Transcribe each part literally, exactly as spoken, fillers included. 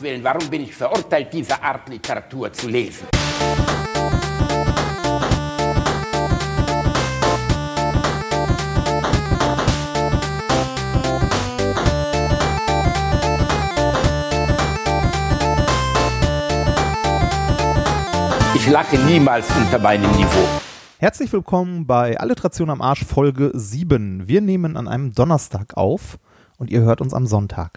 Willen, warum bin ich verurteilt, diese Art Literatur zu lesen? Ich lache niemals unter meinem Niveau. Herzlich willkommen bei Alliteration am Arsch Folge sieben. Wir nehmen an einem Donnerstag auf und ihr hört uns am Sonntag.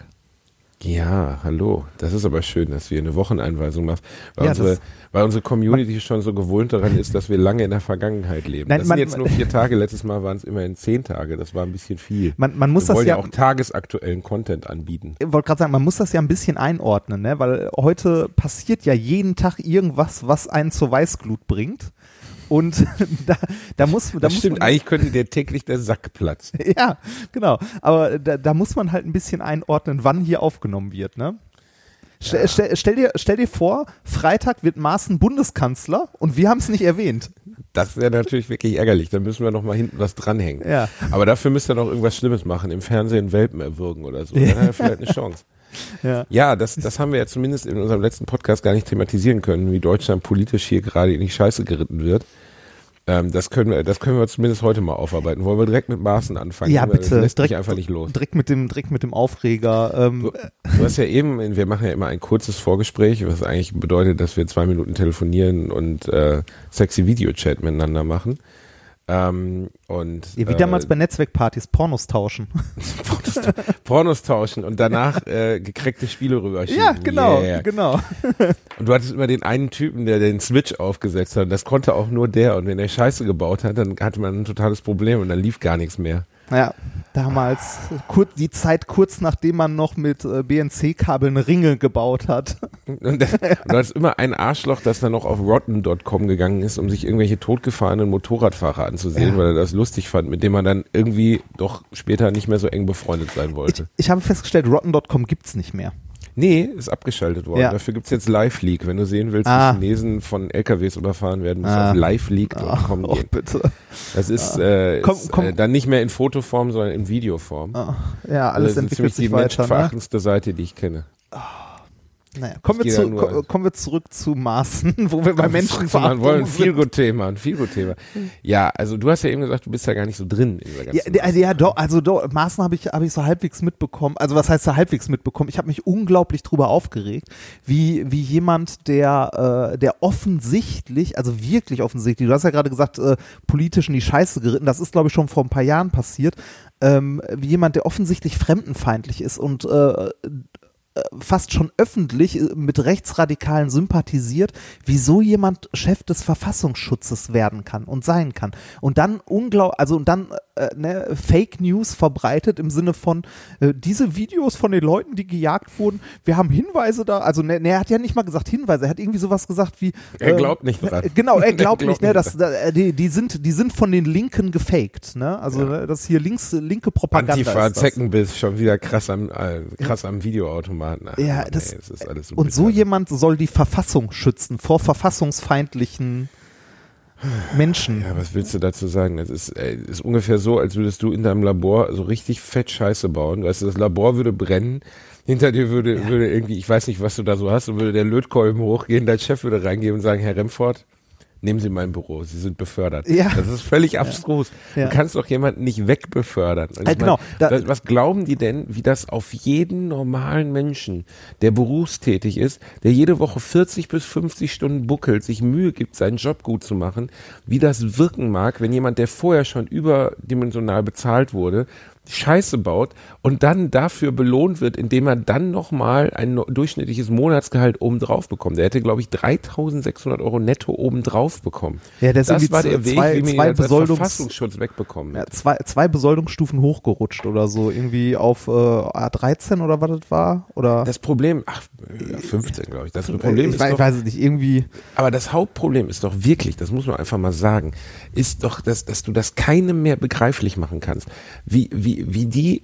Ja, hallo. Das ist aber schön, dass wir eine Wocheneinweisung machen, weil, Ja, unsere, das- weil unsere Community schon so gewohnt daran ist, dass wir lange in der Vergangenheit leben. Nein, das man- sind jetzt nur vier Tage, letztes Mal waren es immerhin zehn Tage, das war ein bisschen viel. Man, man muss wir das wollen ja, ja auch tagesaktuellen Content anbieten. ich wollte gerade sagen, man muss das ja ein bisschen einordnen, ne? Weil heute passiert ja jeden Tag irgendwas, was einen zur Weißglut bringt. Und da, da muss, da Das muss stimmt, man, eigentlich könnte dir täglich der Sack platzen. ja, genau. Aber da, da muss man halt ein bisschen einordnen, wann hier aufgenommen wird, ne? Stell, Ja. stell, stell, dir, stell dir vor, Freitag wird Maaßen Bundeskanzler und wir haben es nicht erwähnt. Das wäre natürlich wirklich ärgerlich, da müssen wir noch mal hinten was dranhängen. Ja. Aber dafür müsst ihr noch irgendwas Schlimmes machen, im Fernsehen Welpen erwürgen oder so. Dann hat er vielleicht eine Chance. Ja. Ja, das, das haben wir ja zumindest in unserem letzten Podcast gar nicht thematisieren können, wie Deutschland politisch hier gerade in die Scheiße geritten wird. Ähm, das können wir, das können wir zumindest heute mal aufarbeiten. Wollen wir direkt mit Maaßen anfangen? Ja, Weil bitte. Das lässt mich Direkt- einfach nicht los. Direkt mit dem, direkt mit dem Aufreger. Ähm, Du, du hast ja eben, wir machen ja immer ein kurzes Vorgespräch, was eigentlich bedeutet, dass wir zwei Minuten telefonieren und äh, sexy Videochat miteinander machen. Ähm, und Ja, wie äh, damals bei Netzwerkpartys, Pornos tauschen. Pornos, Pornos tauschen und danach äh, gekreckte Spiele rüberschieben. Ja, genau, Yeah. genau. Und du hattest immer den einen Typen, der den Switch aufgesetzt hat. Und das konnte auch nur der. Und wenn der Scheiße gebaut hat, dann hatte man ein totales Problem und dann lief gar nichts mehr. Ja, damals, kurz, die Zeit kurz nachdem man noch mit äh, B N C-Kabeln Ringe gebaut hat. Und, das, und du hattest immer ein Arschloch, das dann noch auf rotten Punkt com gegangen ist, um sich irgendwelche totgefahrenen Motorradfahrer anzusehen, Ja. weil er das lustig fand, mit dem man dann irgendwie doch später nicht mehr so eng befreundet sein Ich, wollte. ich habe festgestellt, rotten Punkt com gibt's nicht mehr. Nee, ist abgeschaltet worden. Ja. Dafür gibt's jetzt Live-Leak. Wenn du sehen willst, Ah. wie Chinesen von L K Ws überfahren werden, musst Ah. du auf liveleak Punkt com Ach, oh, gehen. bitte. Das ist, äh, Komm, ist komm. Äh, dann nicht mehr in Fotoform, sondern in Videoform. Ah, ja, alles das ist entwickelt ziemlich sich die weiter. Ne? menschenverachtendste Seite, die ich kenne. Naja, kommen, wir Ich geh da zu, nur ko- an. kommen wir zurück zu Maaßen, wo wir bei Menschen Man wollen ein sind. Feel-Good-Thema, ein Feel-Good-Thema. Ja, also du hast ja eben gesagt, du bist ja gar nicht so drin in dieser Ja, ganzen der- also, ja, doch, also doch, Maaßen habe ich, hab ich so halbwegs mitbekommen. Also was heißt so halbwegs mitbekommen? Ich habe mich unglaublich drüber aufgeregt, wie, wie jemand, der, äh, der offensichtlich, also wirklich offensichtlich, du hast ja gerade gesagt, äh, politisch in die Scheiße geritten, das ist glaube ich schon vor ein paar Jahren passiert, ähm, wie jemand, der offensichtlich fremdenfeindlich ist und äh, fast schon öffentlich mit Rechtsradikalen sympathisiert, wieso jemand Chef des Verfassungsschutzes werden kann und sein kann. Und dann unglaublich, also und dann äh, ne, Fake News verbreitet im Sinne von äh, diese Videos von den Leuten, die gejagt wurden, wir haben Hinweise da, also ne, ne, er hat ja nicht mal gesagt Hinweise, er hat irgendwie sowas gesagt wie Er ähm, glaubt nicht dran. äh, Genau, er Er glaubt glaubt nicht, ne, nicht dass äh, die, die sind die sind von den Linken gefaked, ne? Also ne, das hier links linke Propaganda Antifa, ist das. Zeckenbiss, schon wieder krass am, äh, krass am Videoautomaten. Ach, Ja, Mann, das, ey, es ist alles so und so bitter. jemand soll die Verfassung schützen vor verfassungsfeindlichen Menschen. Ja, was willst du dazu sagen? Das ist, ey, ist ungefähr so, als würdest du in deinem Labor so richtig fett Scheiße bauen. Weißt du, das Labor würde brennen, hinter dir würde, würde irgendwie, ich weiß nicht, was du da so hast, und würde der Lötkolben hochgehen, dein Chef würde reingehen und sagen, Herr Remford, nehmen Sie mein Büro, Sie sind befördert. Ja. Das ist völlig abstrus. Ja. Du kannst doch jemanden nicht wegbefördern. Und Äh, ich genau. Da- was, was glauben die denn, wie das auf jeden normalen Menschen, der berufstätig ist, der jede Woche vierzig bis fünfzig Stunden buckelt, sich Mühe gibt, seinen Job gut zu machen, wie das wirken mag, wenn jemand, der vorher schon überdimensional bezahlt wurde, Scheiße baut und dann dafür belohnt wird, indem er dann nochmal ein no- durchschnittliches Monatsgehalt obendrauf bekommt. Der hätte, glaube ich, dreitausendsechshundert Euro netto obendrauf bekommen. Ja, der ist das irgendwie war der z- Weg, zwei- wie man zwei ihn als Besoldungs- Verfassungsschutz wegbekommen Ja, hat. zwei, zwei Besoldungsstufen hochgerutscht oder so, irgendwie auf äh, A dreizehn oder was das war? Oder Das Problem, ach, ja, fünfzehn, glaube ich. Das Problem ich, ist weiß, doch, ich weiß es nicht, irgendwie. aber das Hauptproblem ist doch wirklich, das muss man einfach mal sagen, ist doch, dass, dass du das keinem mehr begreiflich machen kannst. Wie, wie, wie die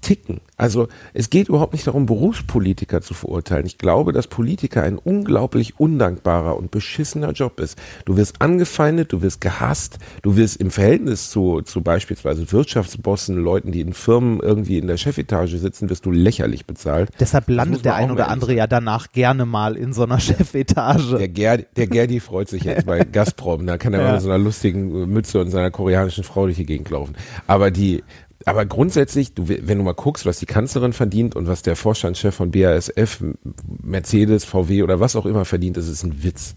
ticken. Also es geht überhaupt nicht darum, Berufspolitiker zu verurteilen. Ich glaube, dass Politiker ein unglaublich undankbarer und beschissener Job ist. Du wirst angefeindet, du wirst gehasst, du wirst im Verhältnis zu, zu beispielsweise Wirtschaftsbossen, Leuten, die in Firmen irgendwie in der Chefetage sitzen, wirst du lächerlich bezahlt. Deshalb landet der ein oder andere ja danach gerne mal in so einer Chefetage. Der, Ger, der Gerdi freut sich jetzt bei Gazprom, da kann er ja. mal mit so einer lustigen Mütze und seiner koreanischen Frau durch die Gegend laufen. Aber die Aber grundsätzlich, du, wenn du mal guckst, was die Kanzlerin verdient und was der Vorstandschef von B A S F, Mercedes, V W oder was auch immer verdient, das ist ein Witz.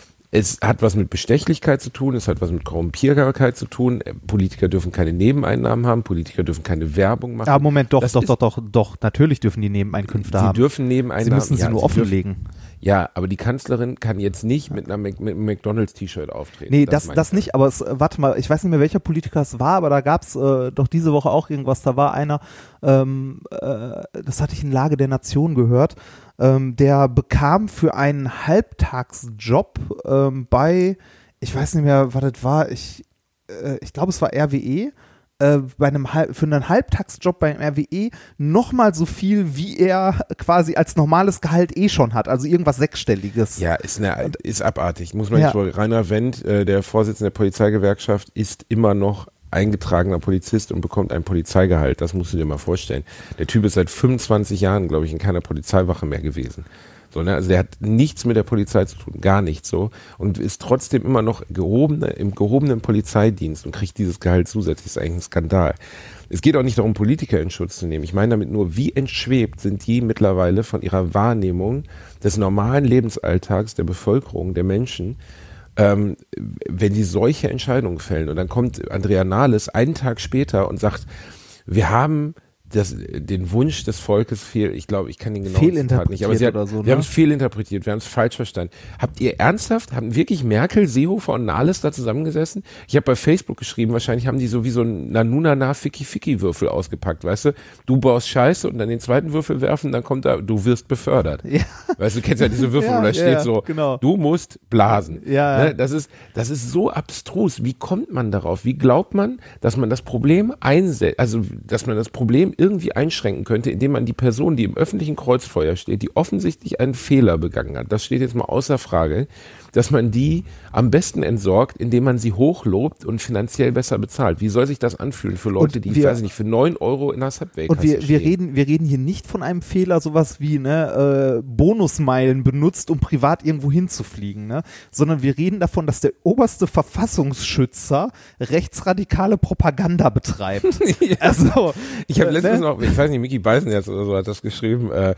Es hat was mit Bestechlichkeit zu tun, es hat was mit Korrumpierbarkeit zu tun. Politiker dürfen keine Nebeneinnahmen haben, Politiker dürfen keine Werbung machen. Ja, Moment, doch, das doch, doch, doch, doch, natürlich dürfen die Nebeneinkünfte sie haben. Sie dürfen Nebeneinnahmen. Sie müssen sie ja, nur sie offenlegen. Dürfen, ja, aber die Kanzlerin kann jetzt nicht mit, einer, mit einem McDonalds-T-Shirt auftreten. Nee, das, das, das nicht, aber es, warte mal, ich weiß nicht mehr, welcher Politiker es war, aber da gab es äh, doch diese Woche auch irgendwas, da war einer, ähm, äh, das hatte ich in Lage der Nation gehört, ähm, der bekam für einen Halbtagsjob ähm, bei, ich weiß nicht mehr, was das war, ich, äh, ich glaube, es war R W E, äh, bei einem für einen Halbtagsjob beim R W E nochmal so viel, wie er quasi als normales Gehalt eh schon hat, also irgendwas Sechsstelliges. Ja, ist, eine, ist abartig, muss man ja. nicht so. Rainer Wendt, äh, der Vorsitzende der Polizeigewerkschaft, ist immer noch eingetragener Polizist und bekommt ein Polizeigehalt. Das musst du dir mal vorstellen. Der Typ ist seit fünfundzwanzig Jahren, glaube ich, in keiner Polizeiwache mehr gewesen. So, ne? Also der hat nichts mit der Polizei zu tun, gar nichts so, und ist trotzdem immer noch gehobene, im gehobenen Polizeidienst und kriegt dieses Gehalt zusätzlich. Das ist eigentlich ein Skandal. Es geht auch nicht darum, Politiker in Schutz zu nehmen. Ich meine damit nur, wie entschwebt sind die mittlerweile von ihrer Wahrnehmung des normalen Lebensalltags der Bevölkerung, der Menschen, Ähm, wenn sie solche Entscheidungen fällen. Und dann kommt Andrea Nahles einen Tag später und sagt, wir haben das, den Wunsch des Volkes fehl, ich glaube, ich kann den genauen Zitat nicht, aber sie hat, so, ne? wir haben es fehlinterpretiert, wir haben es falsch verstanden. Habt ihr ernsthaft, haben wirklich Merkel, Seehofer und Nahles da zusammengesessen? Ich habe bei Facebook geschrieben, wahrscheinlich haben die so wie so ein Nanunana-Ficky-Ficky-Würfel ausgepackt, weißt du? Du baust Scheiße und dann den zweiten Würfel werfen, dann kommt da, du wirst befördert. Ja. Weißt du, du kennst ja diese Würfel, ja, wo da steht ja, so, genau. Du musst blasen. Ja, ja. Ne? Das ist, das ist so abstrus. Wie kommt man darauf? Wie glaubt man, dass man das Problem einsetzt, also, dass man das Problem irgendwie einschränken könnte, indem man die Person, die im öffentlichen Kreuzfeuer steht, die offensichtlich einen Fehler begangen hat, das steht jetzt mal außer Frage, dass man die am besten entsorgt, indem man sie hochlobt und finanziell besser bezahlt. Wie soll sich das anfühlen für Leute, die, wir, weiß ich nicht, für neun Euro in der Subway Und wir, wir reden, wir reden hier nicht von einem Fehler, sowas wie ne, äh, Bonusmeilen benutzt, um privat irgendwo hinzufliegen, ne? Sondern wir reden davon, dass der oberste Verfassungsschützer rechtsradikale Propaganda betreibt. Ja. Also, ich habe letztens ne? noch, ich weiß nicht, Micky Beisenherz oder so hat das geschrieben, äh,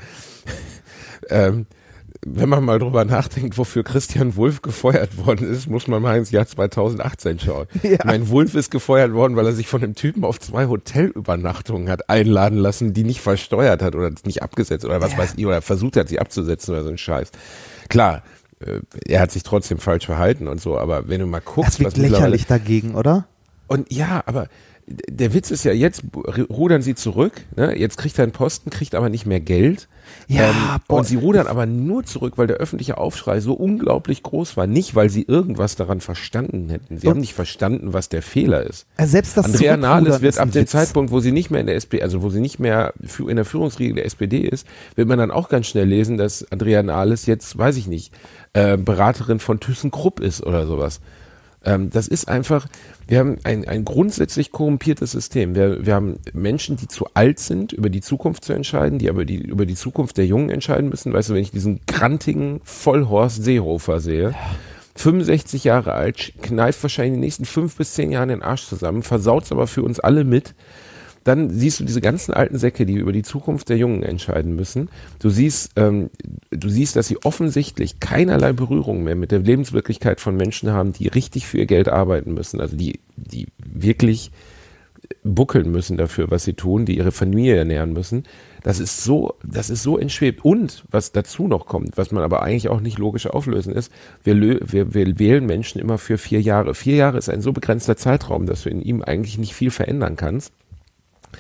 ähm, wenn man mal drüber nachdenkt, wofür Christian Wulff gefeuert worden ist, muss man mal ins Jahr zweitausendachtzehn schauen. Ja. Mein Wulff ist gefeuert worden, weil er sich von einem Typen auf zwei Hotelübernachtungen hat einladen lassen, die nicht versteuert hat oder nicht abgesetzt oder was ja. weiß ich, oder versucht hat, sie abzusetzen oder so ein Scheiß. Klar, äh, er hat sich trotzdem falsch verhalten und so, aber wenn du mal guckst, das wird was lächerlich dagegen, oder? Und ja, aber der Witz ist ja, jetzt rudern sie zurück, ne? Jetzt kriegt er einen Posten, kriegt aber nicht mehr Geld. Ja, ähm, und sie rudern aber nur zurück, weil der öffentliche Aufschrei so unglaublich groß war. Nicht, weil sie irgendwas daran verstanden hätten. Sie und haben nicht verstanden, was der Fehler ist. Selbst das Andrea Nahles wird ab dem Witz. Zeitpunkt, wo sie nicht mehr in der S P D, also wo sie nicht mehr in der Führungsriege der S P D ist, wird man dann auch ganz schnell lesen, dass Andrea Nahles jetzt, weiß ich nicht, äh, Beraterin von ThyssenKrupp ist oder sowas. Ähm, das ist einfach, wir haben ein, ein grundsätzlich korrumpiertes System. Wir, wir haben Menschen, die zu alt sind, über die Zukunft zu entscheiden, die aber die, über die Zukunft der Jungen entscheiden müssen. Weißt du, wenn ich diesen grantigen Vollhorst Seehofer sehe, fünfundsechzig Jahre alt, kneift wahrscheinlich in den nächsten fünf bis zehn Jahren den Arsch zusammen, versaut's aber für uns alle mit. Dann siehst du diese ganzen alten Säcke, die über die Zukunft der Jungen entscheiden müssen. Du siehst, ähm, du siehst, dass sie offensichtlich keinerlei Berührung mehr mit der Lebenswirklichkeit von Menschen haben, die richtig für ihr Geld arbeiten müssen, also die, die wirklich buckeln müssen dafür, was sie tun, die ihre Familie ernähren müssen. Das ist so, das ist so entschwebt. Und was dazu noch kommt, was man aber eigentlich auch nicht logisch auflösen ist, wir, wir, wir wählen Menschen immer für vier Jahre. Vier Jahre ist ein so begrenzter Zeitraum, dass du in ihm eigentlich nicht viel verändern kannst.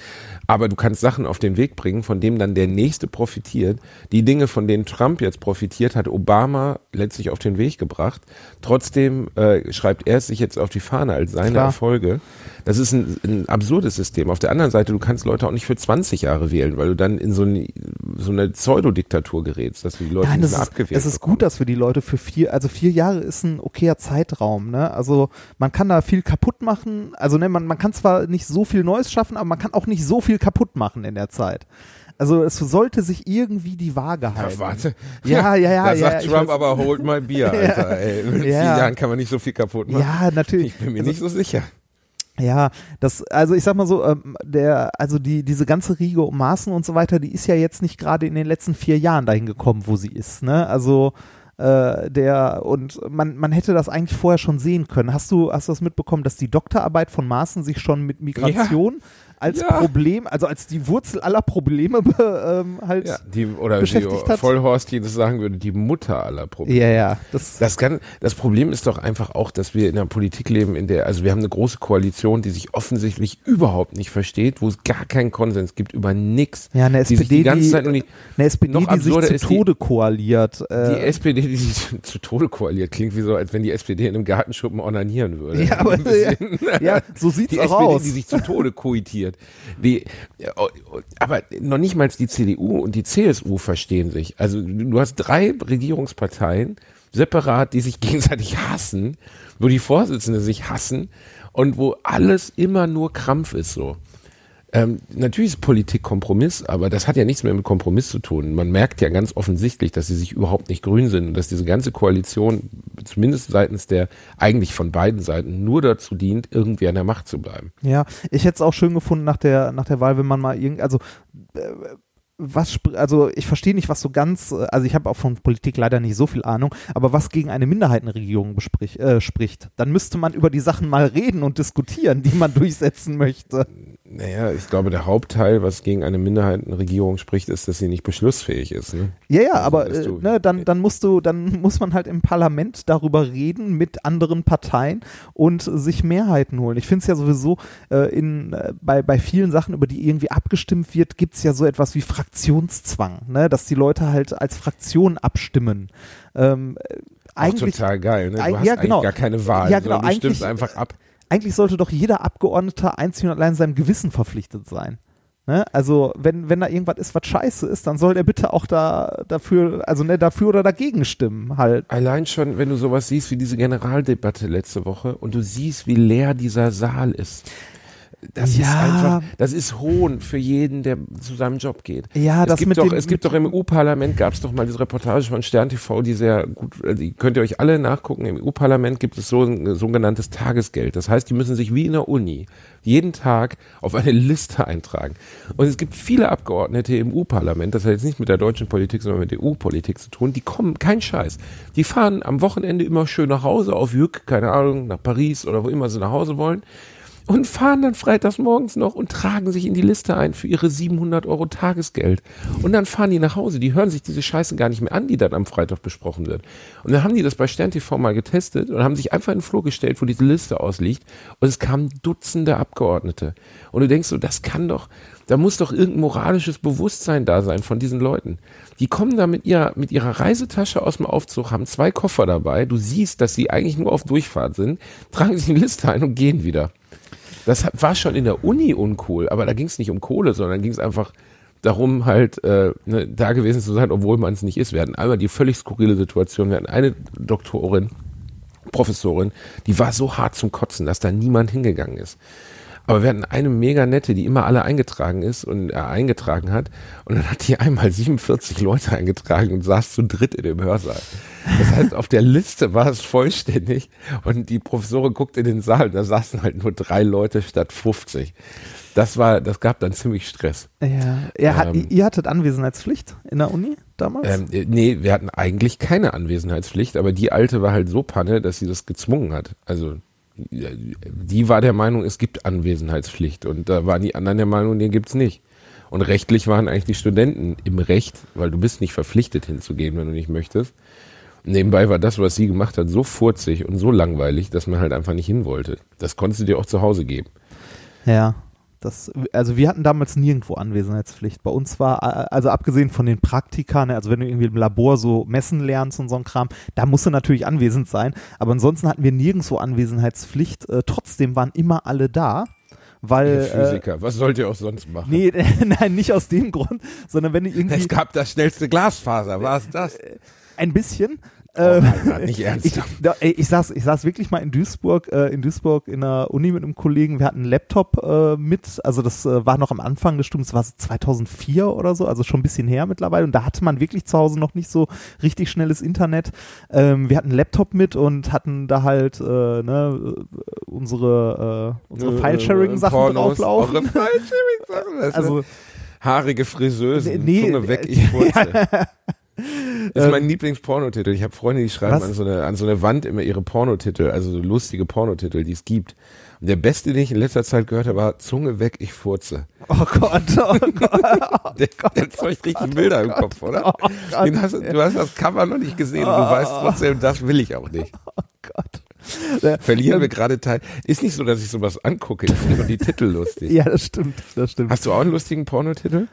Aber du kannst Sachen auf den Weg bringen, von denen dann der Nächste profitiert. Die Dinge, von denen Trump jetzt profitiert, hat Obama letztlich auf den Weg gebracht. Trotzdem äh, schreibt er es sich jetzt auf die Fahne als seine Klar. Erfolge. Das ist ein, ein absurdes System. Auf der anderen Seite, du kannst Leute auch nicht für zwanzig Jahre wählen, weil du dann in so eine, so eine Pseudodiktatur gerätst, dass du die Leute Nein, nicht das mehr ist, abgewählt es ist bekommen. gut, dass wir die Leute für vier, also vier Jahre ist ein okayer Zeitraum, ne? Also man kann da viel kaputt machen, also ne, man, man kann zwar nicht so viel Neues schaffen, aber man kann auch nicht so viel kaputt machen in der Zeit. Also es sollte sich irgendwie die Waage halten. Ja, warte. Ja, ja, ja. Da ja, sagt ich Trump weiß- aber, hold my beer, Alter. Ja. Ey. In vier Ja. Jahren kann man nicht so viel kaputt machen. Ja, natürlich. Ich bin mir Also- nicht so sicher. Ja, das, also ich sag mal so, ähm, der, also die, diese ganze Riege um Maaßen und so weiter, die ist ja jetzt nicht gerade in den letzten vier Jahren dahin gekommen, wo sie ist, ne? Also äh, der, und man, man hätte das eigentlich vorher schon sehen können. Hast du, hast du das mitbekommen, dass die Doktorarbeit von Maaßen sich schon mit Migration als Ja. Problem, also als die Wurzel aller Probleme be, ähm, halt. Ja, die, oder wie beschäftigt hat? Vollhorst jedes sagen würde, die Mutter aller Probleme. Ja, ja. Das, Das, kann, das Problem ist doch einfach auch, dass wir in einer Politik leben, in der, also wir haben eine große Koalition, die sich offensichtlich überhaupt nicht versteht, wo es gar keinen Konsens gibt über nichts. ja, eine die sich S P D, die ganze die, Zeit nur die, eine S P D, noch die sich absurder zu ist die- Tode koaliert. die Äh, S P D, die sich zu Tode koaliert, klingt wie so, als wenn die S P D in einem Gartenschuppen onanieren würde. ja, aber, Ein bisschen. ja, so sieht's Die auch S P D, aus. die sich zu Tode koitiert. Die, aber noch nicht mal die C D U und die C S U verstehen sich. Also du hast drei Regierungsparteien separat, die sich gegenseitig hassen, wo die Vorsitzenden sich hassen und wo alles immer nur Krampf ist so. Ähm, natürlich ist Politik Kompromiss, aber das hat ja nichts mehr mit Kompromiss zu tun. Man merkt ja ganz offensichtlich, dass sie sich überhaupt nicht grün sind und dass diese ganze Koalition, zumindest seitens der, eigentlich von beiden Seiten, nur dazu dient, irgendwie an der Macht zu bleiben. Ja, ich hätte es auch schön gefunden nach der, nach der Wahl, wenn man mal irgendwie, also äh, was, sp- also ich verstehe nicht, was so ganz, äh, also ich habe auch von Politik leider nicht so viel Ahnung, aber was gegen eine Minderheitenregierung besprich, äh, spricht, dann müsste man über die Sachen mal reden und diskutieren, die man durchsetzen möchte. Naja, ich glaube, der Hauptteil, was gegen eine Minderheitenregierung spricht, ist, dass sie nicht beschlussfähig ist. Ne? Ja, ja, Also, aber dass äh, du- ne, dann, dann musst du, dann muss man halt im Parlament darüber reden mit anderen Parteien und sich Mehrheiten holen. Ich finde es ja sowieso äh, in, äh, bei, bei vielen Sachen, über die irgendwie abgestimmt wird, gibt es ja so etwas wie Fraktionszwang, ne? Dass die Leute halt als Fraktion abstimmen. Ähm, äh, Auch eigentlich, total geil. Ne? Du Eig- hast ja, eigentlich genau. gar keine Wahl, Ja, genau, sondern du stimmst eigentlich- einfach ab. eigentlich sollte doch jeder Abgeordnete einzig und allein seinem Gewissen verpflichtet sein. Ne? Also wenn, wenn da irgendwas ist, was scheiße ist, dann soll der bitte auch da dafür, also ne, dafür oder dagegen stimmen halt. Allein schon, wenn du sowas siehst wie diese Generaldebatte letzte Woche und du siehst, wie leer dieser Saal ist. Das Ja. ist einfach, das ist Hohn für jeden, der zu seinem Job geht. Ja, es das gibt mit doch, dem- es gibt mit- doch im E U-Parlament, gab es doch mal diese Reportage von Stern T V, die sehr gut, die könnt ihr euch alle nachgucken. Im E U-Parlament gibt es so ein sogenanntes Tagesgeld. Das heißt, die müssen sich wie in der Uni jeden Tag auf eine Liste eintragen. Und es gibt viele Abgeordnete im E U-Parlament, das hat jetzt nicht mit der deutschen Politik, sondern mit der E U-Politik zu tun, die kommen, kein Scheiß. Die fahren am Wochenende immer schön nach Hause auf Jück, keine Ahnung, nach Paris oder wo immer sie nach Hause wollen. Und fahren dann freitags morgens noch und tragen sich in die Liste ein für ihre siebenhundert Euro Tagesgeld. Und dann fahren die nach Hause. Die hören sich diese Scheiße gar nicht mehr an, die dann am Freitag besprochen wird. Und dann haben die das bei Stern T V mal getestet und haben sich einfach in den Flur gestellt, wo diese Liste ausliegt. Und es kamen Dutzende Abgeordnete. Und du denkst so, das kann doch, da muss doch irgendein moralisches Bewusstsein da sein von diesen Leuten. Die kommen da mit ihrer, mit ihrer Reisetasche aus dem Aufzug, haben zwei Koffer dabei. Du siehst, dass sie eigentlich nur auf Durchfahrt sind, tragen sich in die Liste ein und gehen wieder. Das war schon in der Uni uncool, aber da ging es nicht um Kohle, sondern ging es einfach darum, halt äh, ne, da gewesen zu sein, obwohl man es nicht ist. Wir hatten einmal die völlig skurrile Situation, wir hatten eine Doktorin, Professorin, die war so hart zum Kotzen, dass da niemand hingegangen ist. Aber wir hatten eine mega nette, die immer alle eingetragen ist und äh, eingetragen hat. Und dann hat die einmal siebenundvierzig Leute eingetragen und saß zu dritt in dem Hörsaal. Das heißt, auf der Liste war es vollständig und die Professorin guckt in den Saal und da saßen halt nur drei Leute statt fünfzig. Das war, das gab dann ziemlich Stress. Ja, ja hat, Ähm, ihr hattet Anwesenheitspflicht in der Uni damals? Ähm, äh, nee, wir hatten eigentlich keine Anwesenheitspflicht, aber die Alte war halt so Panne, dass sie das gezwungen hat. Also die war der Meinung, es gibt Anwesenheitspflicht und da waren die anderen der Meinung, den gibt's nicht. Und rechtlich waren eigentlich die Studenten im Recht, weil du bist nicht verpflichtet hinzugehen, wenn du nicht möchtest. Nebenbei war das, was sie gemacht hat, so furzig und so langweilig, dass man halt einfach nicht hin wollte. Das konntest du dir auch zu Hause geben. Ja. das, also wir hatten damals nirgendwo Anwesenheitspflicht. Bei uns war, also abgesehen von den Praktika, ne, also wenn du irgendwie im Labor so messen lernst und so ein Kram, da musst du natürlich anwesend sein. Aber ansonsten hatten wir nirgendwo Anwesenheitspflicht. Äh, trotzdem waren immer alle da. Weil, Physiker, äh, was sollt ihr auch sonst machen? Nee, nein, nicht aus dem Grund, sondern wenn du irgendwie... Es gab das schnellste Glasfaser, war es das? Ein bisschen. Oh mein Gott, nicht ernsthaft. Ich, da, ey, ich, saß, ich saß wirklich mal in Duisburg, äh, in Duisburg in der Uni mit einem Kollegen, wir hatten einen Laptop äh, mit, also das äh, war noch am Anfang des Studiums, das war so zweitausendvier oder so, also schon ein bisschen her mittlerweile und da hatte man wirklich zu Hause noch nicht so richtig schnelles Internet. Ähm, wir hatten einen Laptop mit und hatten da halt äh, ne, unsere, äh, unsere Äh, File-Sharing-Sachen Pornos, drauflaufen. eure File-Sharing-Sachen, das Also, ist haarige Friseusen, nee, Zunge weg, äh, ich furze. Das ist mein Ähm, Lieblings-Pornotitel. Ich habe Freunde, die schreiben was? an so, eine, an so eine Wand immer ihre Pornotitel, also so lustige Pornotitel, die es gibt. Und der beste, den ich in letzter Zeit gehört habe, war Zunge weg, ich furze. Oh Gott, oh Gott. Der, der zeugt richtig Bilder im Kopf, oder? Oh Gott. Den hast, du hast das Cover noch nicht gesehen und du weißt trotzdem, das will ich auch nicht. Oh Gott. Verlieren Ähm, wir gerade Teil. Ist nicht so, dass ich sowas angucke, ich finde nur die Titel lustig. Ja, das stimmt, das stimmt. Hast du auch einen lustigen Pornotitel?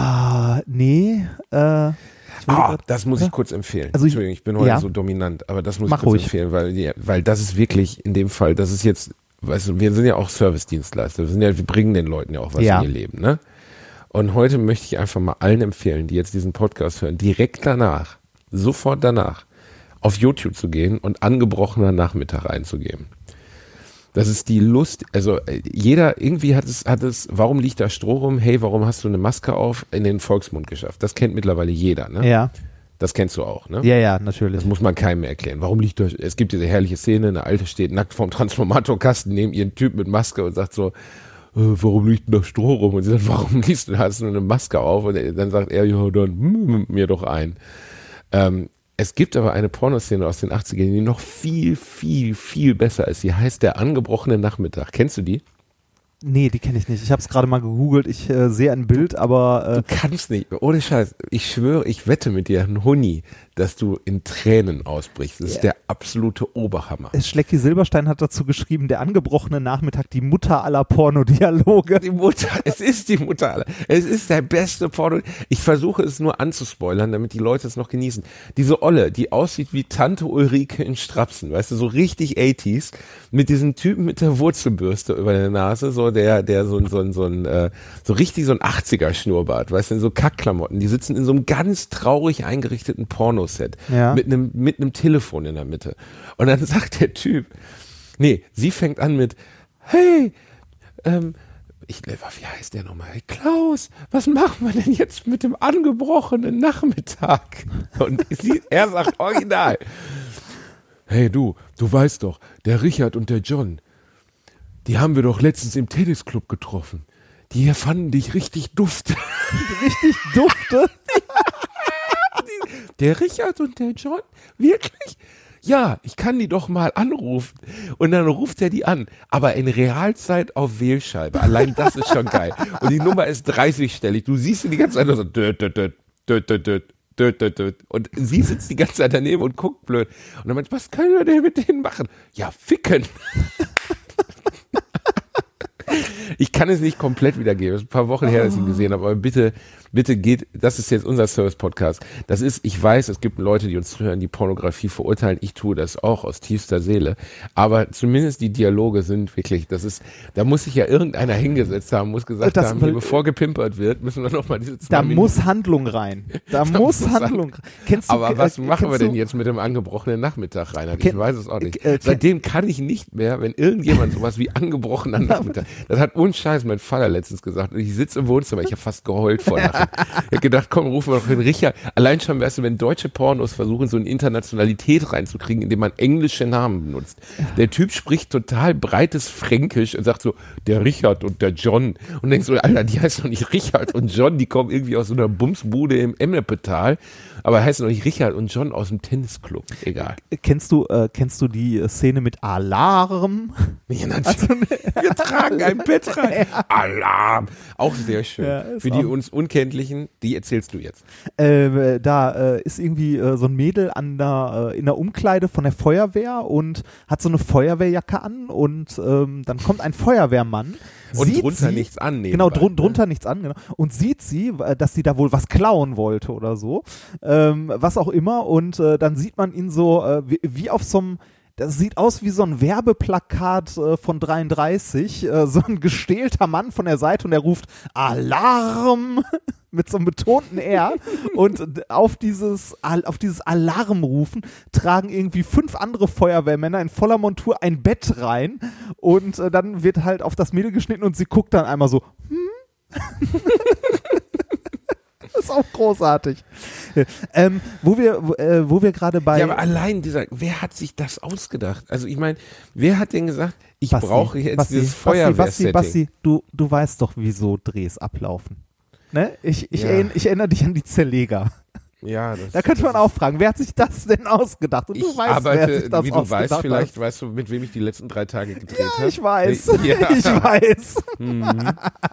Ah, nee, äh, ich will Ah, grad- das muss ich oder? kurz empfehlen. Also ich- Entschuldigung, ich bin heute ja. so dominant, aber das muss Mach ich kurz ruhig. empfehlen, weil, die, weil das ist wirklich in dem Fall, das ist jetzt, weißt du, wir sind ja auch Service-Dienstleister, wir sind ja, wir bringen den Leuten ja auch was Ja. in ihr Leben, ne? Und heute möchte ich einfach mal allen empfehlen, die jetzt diesen Podcast hören, direkt danach, sofort danach, auf YouTube zu gehen und angebrochener Nachmittag einzugeben. Das ist die Lust, also äh, jeder, irgendwie hat es, hat es, warum liegt da Stroh rum? Hey, warum hast du eine Maske auf? In den Volksmund geschafft. Das kennt mittlerweile jeder, ne? Ja, Das kennst du auch, ne? ja, ja, natürlich. Das muss man keinem mehr erklären. Warum liegt da, es gibt diese herrliche Szene, eine Alte steht nackt vorm Transformatorkasten neben ihren Typ mit Maske und sagt so, äh, warum liegt denn da Stroh rum? Und sie sagt, warum liegst du, hast du eine Maske auf? Und dann sagt er, ja, dann hm, mir doch ein. Ähm, Es gibt aber eine Pornoszene aus den achtzigern, die noch viel, viel, viel besser ist. Die heißt Der angebrochene Nachmittag. Kennst du die? Nee, die kenne ich nicht. Ich habe es gerade mal gegoogelt. Ich äh, sehe ein Bild, aber äh, Du kannst nicht. Ohne Scheiß. Ich schwöre, ich wette mit dir, ein Huni, dass du in Tränen ausbrichst. Das ist Ja. der absolute Oberhammer. Schlecki Silberstein hat dazu geschrieben, der angebrochene Nachmittag, die Mutter aller Pornodialoge. Die Mutter, es ist die Mutter aller. Es ist der beste Porno. Ich versuche es nur anzuspoilern, damit die Leute es noch genießen. Diese Olle, die aussieht wie Tante Ulrike in Strapsen, weißt du, so richtig achtziger, mit diesem Typen mit der Wurzelbürste über der Nase, so der, der so ein, so ein, so ein, äh, so richtig so ein achtziger Schnurrbart, weißt du, in so Kackklamotten. Die sitzen in so einem ganz traurig eingerichteten Pornoset Ja. mit einem, mit einem Telefon in der Mitte. Und dann sagt der Typ, nee, sie fängt an mit, hey, ähm, ich, wie heißt der nochmal? Hey, Klaus, was machen wir denn jetzt mit dem angebrochenen Nachmittag? Und sie, er sagt original, hey du, du weißt doch, der Richard und der John, die haben wir doch letztens im Tennisclub getroffen. Die fanden dich richtig duft. Richtig dufte. Der Richard und der John? Wirklich? Ja, ich kann die doch mal anrufen. Und dann ruft er die an. Aber in Realzeit auf Wählscheibe. Allein das ist schon geil. Und die Nummer ist dreißigstellig. Du siehst sie die ganze Zeit nur so. Döt, döt, döt, döt, döt, döt, döt, döt, döt. Und sie sitzt die ganze Zeit daneben und guckt blöd. Und dann meint, was können wir denn mit denen machen? Ja, ficken. Ich kann es nicht komplett wiedergeben. Es ist ein paar Wochen her, dass ich ihn gesehen habe. Aber bitte, bitte geht, das ist jetzt unser Service-Podcast. Das ist, ich weiß, es gibt Leute, die uns zuhören, die Pornografie verurteilen. Ich tue das auch aus tiefster Seele. Aber zumindest die Dialoge sind wirklich, das ist, da muss sich ja irgendeiner hingesetzt haben, muss gesagt Das- haben, hier, bevor gepimpert wird, müssen wir nochmal diese zwei Da Minuten. muss Handlung rein. Da, muss muss Handlung rein. Kennst du, Aber was äh, machen wir kennst denn du- jetzt mit dem angebrochenen Nachmittag, Reinhard? Ich Ken- weiß es auch nicht. äh, ken- Seitdem kann ich nicht mehr, wenn irgendjemand sowas wie angebrochener Nachmittag, das hat ohne Scheiß mein Vater letztens gesagt. Und ich sitze im Wohnzimmer, ich habe fast geheult vor Lachen. Ich habe gedacht, komm, rufen wir doch den Richard. Allein schon, weißt du, wenn deutsche Pornos versuchen, so eine Internationalität reinzukriegen, indem man englische Namen benutzt. Der Typ spricht total breites Fränkisch und sagt so, der Richard und der John. Und denkst so, Alter, die heißen doch nicht Richard und John, die kommen irgendwie aus so einer Bumsbude im Emmerpetal. Aber heißen doch nicht Richard und John aus dem Tennisclub. Egal. Kennst du, äh, kennst du die äh, Szene mit Alarm? Ja, natürlich. Wir tragen ein Bett rein. Alarm. Auch sehr schön. Ja, ist Für die auch- uns Unkenntlichen, die erzählst du jetzt. Äh, da äh, ist irgendwie äh, so ein Mädel an der, äh, in der Umkleide von der Feuerwehr und hat so eine Feuerwehrjacke an und ähm, dann kommt ein Feuerwehrmann Und sieht drunter sie, nichts an. Genau, nebenbei, drun, drunter nichts an, genau. Und sieht sie, äh, dass sie da wohl was klauen wollte oder so, ähm, was auch immer. Und äh, dann sieht man ihn so äh, wie, wie auf so einem, das sieht aus wie so ein Werbeplakat äh, von dreiunddreißig, äh, so ein gestählter Mann von der Seite und er ruft Alarm mit so einem betonten R und auf dieses, auf dieses Alarmrufen tragen irgendwie fünf andere Feuerwehrmänner in voller Montur ein Bett rein und äh, dann wird halt auf das Mädel geschnitten und sie guckt dann einmal so, hm? Das ist auch großartig. Ähm, wo wir, wo, äh, wo wir gerade bei... Ja, aber allein dieser, wer hat sich das ausgedacht? Also ich meine, wer hat denn gesagt, ich Basti, brauche jetzt Basti, dieses Basti, Feuerwehrsetting? Basti, Basti, du, du weißt doch, wieso Drehs ablaufen. Ne? Ich, ich, Ja. erinn, ich erinnere dich an die Zerleger. Ja, das, Da könnte man auch fragen, wer hat sich das denn ausgedacht? Und du ich weißt, arbeite, wer sich das wie du ausgedacht weißt, hat. vielleicht weißt du, mit wem ich die letzten drei Tage gedreht Ja, habe. ich weiß. Ja. Ich weiß. Mhm.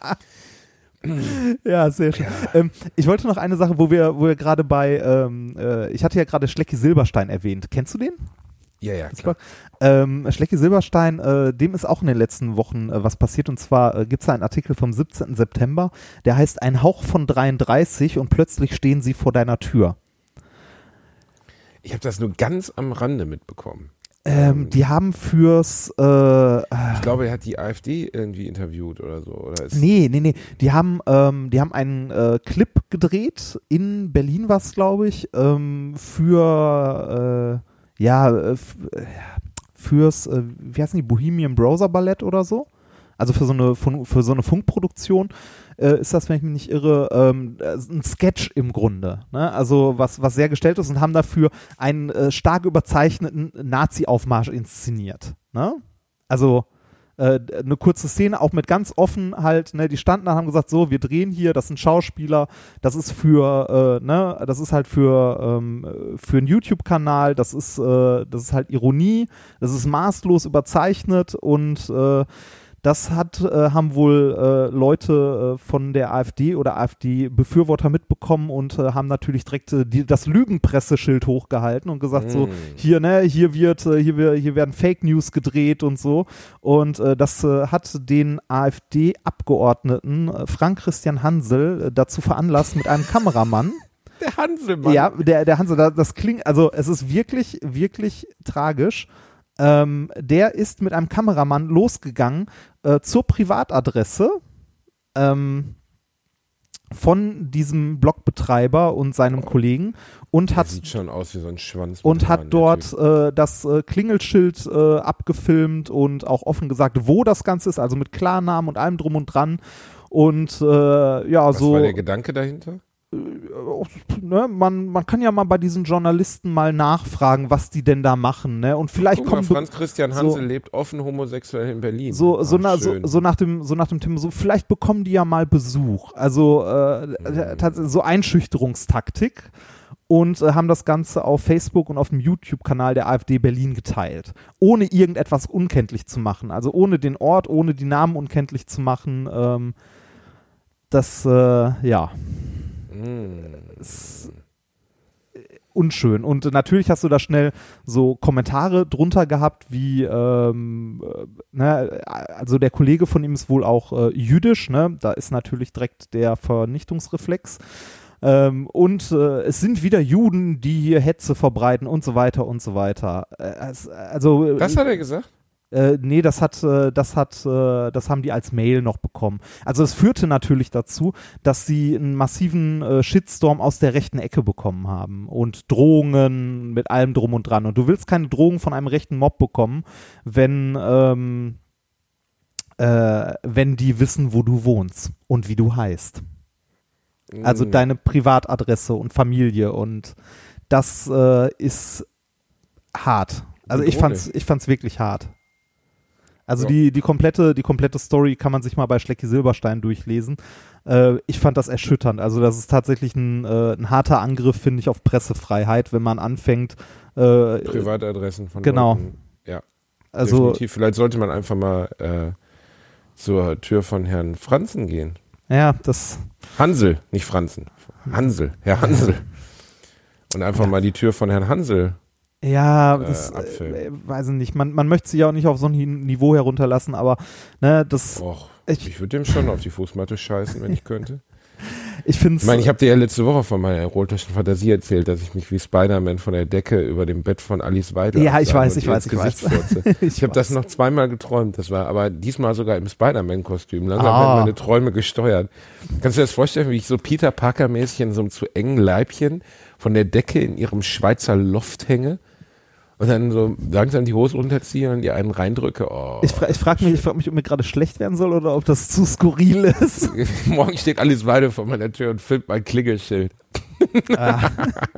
Ja, sehr schön. Ja. Ähm, ich wollte noch eine Sache, wo wir, wo wir gerade bei, ähm, äh, ich hatte ja gerade Schlecki Silberstein erwähnt. Kennst du den? Ja, ja, klar. Ähm, Schlecki Silberstein, äh, dem ist auch in den letzten Wochen äh, was passiert. Und zwar äh, gibt es da einen Artikel vom siebzehnten September, der heißt Ein Hauch von dreiunddreißig und plötzlich stehen sie vor deiner Tür. Ich habe das nur ganz am Rande mitbekommen. Ähm, die haben fürs äh, Ich glaube, er hat die AfD irgendwie interviewt oder so. Oder ist Nee, nee, nee. Die haben, ähm, die haben einen äh, Clip gedreht, in Berlin war es, glaube ich, ähm, für äh, ja, äh, f- äh, fürs, äh, wie heißen die, Bohemian Browser Ballett oder so? Also für so eine, für so eine Funkproduktion äh, ist das, wenn ich mich nicht irre, ähm, ein Sketch im Grunde. Ne? Also was, was sehr gestellt ist und haben dafür einen äh, stark überzeichneten Nazi-Aufmarsch inszeniert. Ne? Also äh, eine kurze Szene, auch mit ganz offen halt, ne, die standen da, haben gesagt, so, wir drehen hier, das sind Schauspieler, das ist für, äh, ne, das ist halt für, ähm, für einen YouTube-Kanal, das ist, äh, das ist halt Ironie, das ist maßlos überzeichnet und äh, das hat, äh, haben wohl äh, Leute äh, von der AfD oder AfD-Befürworter mitbekommen und äh, haben natürlich direkt äh, die, das Lügenpresseschild hochgehalten und gesagt, Mm. so, hier, ne, hier wird, äh, hier, wir- hier werden Fake News gedreht und so. Und äh, das äh, hat den AfD-Abgeordneten äh, Frank Christian Hansel äh, dazu veranlasst, mit einem Kameramann, der Hanselmann. ja, der, der Hansel, da- das klingt, also es ist wirklich, wirklich tragisch. Ähm, der ist mit einem Kameramann losgegangen äh, zur Privatadresse ähm, von diesem Blogbetreiber und seinem Kollegen und Der hat sieht schon aus wie so ein Schwanz. und mit hat Haaren, dort der Typ. äh, das äh, Klingelschild äh, abgefilmt und auch offen gesagt, wo das Ganze ist, also mit Klarnamen und allem drum und dran. Und äh, ja, Was so. war der Gedanke dahinter? Ne, man, man kann ja mal bei diesen Journalisten mal nachfragen, was die denn da machen, ne? Und vielleicht Guck mal, kommen Franz Christian Hansel so- lebt offen homosexuell in Berlin. so so, Ach, na, so schön. so nach dem so nach dem Thema, so vielleicht bekommen die ja mal Besuch, also äh, Mhm. tats- so Einschüchterungstaktik und äh, haben das Ganze auf Facebook und auf dem YouTube-Kanal der AfD Berlin geteilt, ohne irgendetwas unkenntlich zu machen, also ohne den Ort, ohne die Namen unkenntlich zu machen. Ähm, das äh, ja. Mm. Ist unschön. Und natürlich hast du da schnell so Kommentare drunter gehabt, wie, ähm, äh, ne, also der Kollege von ihm ist wohl auch äh, jüdisch, ne? Da ist natürlich direkt der Vernichtungsreflex. Ähm, und äh, es sind wieder Juden, die hier Hetze verbreiten und so weiter und so weiter. Äh, es, also, Das hat er gesagt? Äh, nee, das hat, äh, das hat, äh, das haben die als Mail noch bekommen. Also es führte natürlich dazu, dass sie einen massiven äh, Shitstorm aus der rechten Ecke bekommen haben und Drohungen mit allem drum und dran. Und du willst keine Drohungen von einem rechten Mob bekommen, wenn, ähm, äh, wenn die wissen, wo du wohnst und wie du heißt. Also Mm. deine Privatadresse und Familie und das äh, ist hart. Also ich Drohne. fand's, ich fand's wirklich hart. Also Ja. die, die komplette, die komplette Story kann man sich mal bei Schlecki Silberstein durchlesen. Äh, ich fand das erschütternd. Also das ist tatsächlich ein, äh, ein harter Angriff, finde ich, auf Pressefreiheit, wenn man anfängt. Äh, Privatadressen von genau. Leuten. Ja, also definitiv. Vielleicht sollte man einfach mal äh, zur Tür von Herrn Franzen gehen. ja, das. Hansel, nicht Franzen. Hansel, Herr Hansel. Und einfach mal die Tür von Herrn Hansel. Ja, Äh, das, abfilmen. äh, weiß ich nicht. Man, man möchte sie ja auch nicht auf so ein Niveau herunterlassen, aber ne, das. Och. Ich, Ich würde dem schon auf die Fußmatte scheißen, wenn ich könnte. ich finde Ich meine, ich habe dir ja letzte Woche von meiner erotischen Fantasie erzählt, dass ich mich wie Spider-Man von der Decke über dem Bett von Alice Weidel Ja, ich absage weiß, und ich ihr weiß, ins ich Gesicht weiß. furze. Ich Ich habe das weiß. noch zweimal geträumt. Das war aber diesmal sogar im Spider-Man-Kostüm. Langsam Ah. werden meine Träume gesteuert. Kannst du dir das vorstellen, wie ich so Peter Parker-mäßig in so einem zu engen Leibchen von der Decke in ihrem Schweizer Loft hänge und dann so langsam die Hose runterziehe und ihr einen reindrücke? Oh, Ich, fra ich frage mich, ich frag mich, ob mir gerade schlecht werden soll oder ob das zu skurril ist. Morgen steht Alice Weidel vor meiner Tür und filmt mein Klingelschild. Ah.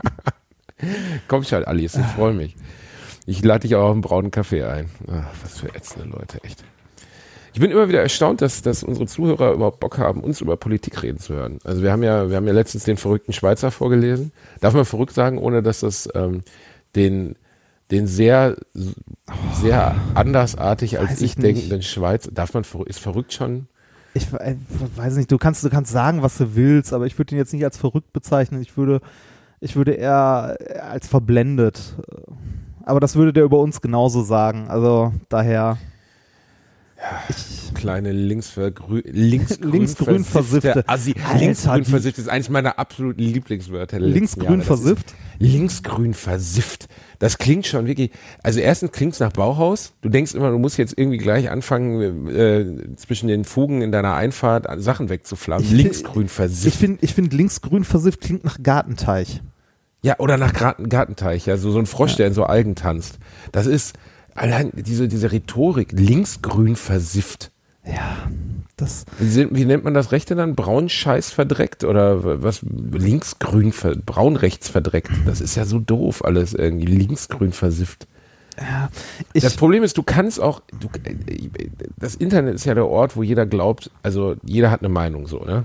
Komm schon, Alice, ich freue mich. Ich lade dich auch auf einen braunen Kaffee ein. Ach, was für ätzende Leute, echt. Ich bin immer wieder erstaunt, dass, dass unsere Zuhörer überhaupt Bock haben, uns über Politik reden zu hören. Also wir haben ja, wir haben ja letztens den verrückten Schweizer vorgelesen. Darf man verrückt sagen, ohne dass das ähm, den, den sehr, sehr andersartig als Weiß ich ich nicht. denkenden Schweizer, darf man, ver- ist verrückt schon? Ich we- weiß nicht, du kannst, du kannst sagen, was du willst, aber ich würde ihn jetzt nicht als verrückt bezeichnen. Ich würde, ich würde eher als verblendet. Aber das würde der über uns genauso sagen. Also daher. Ich, Kleine linksvergrü linksgrün, Linksgrün versiffte. Assi. Alter, Linksgrün die- versifft ist eines meiner absoluten Lieblingswörter. der letzten linksgrün Jahre. Das versifft. ist Linksgrün versifft. Das klingt schon wirklich, also erstens klingt es nach Bauhaus. Du denkst immer, du musst jetzt irgendwie gleich anfangen, äh, zwischen den Fugen in deiner Einfahrt Sachen wegzuflammen. Ich Linksgrün Ich versifft. finde, ich find linksgrün versifft klingt nach Gartenteich. Ja, oder nach Garten, Gartenteich, ja, so, so ein Frosch, der in so Algen tanzt. Das ist, allein diese, diese Rhetorik, linksgrün versifft. Ja, das. Wie, sind- wie nennt man das Rechte dann? Braunscheiß verdreckt oder was? Linksgrün, ver, braunrechts verdreckt. Das ist ja so doof alles irgendwie. Linksgrün versifft. Ja, ich, Das Problem ist, du kannst auch, du, das Internet ist ja der Ort, wo jeder glaubt, also jeder hat eine Meinung so, ne?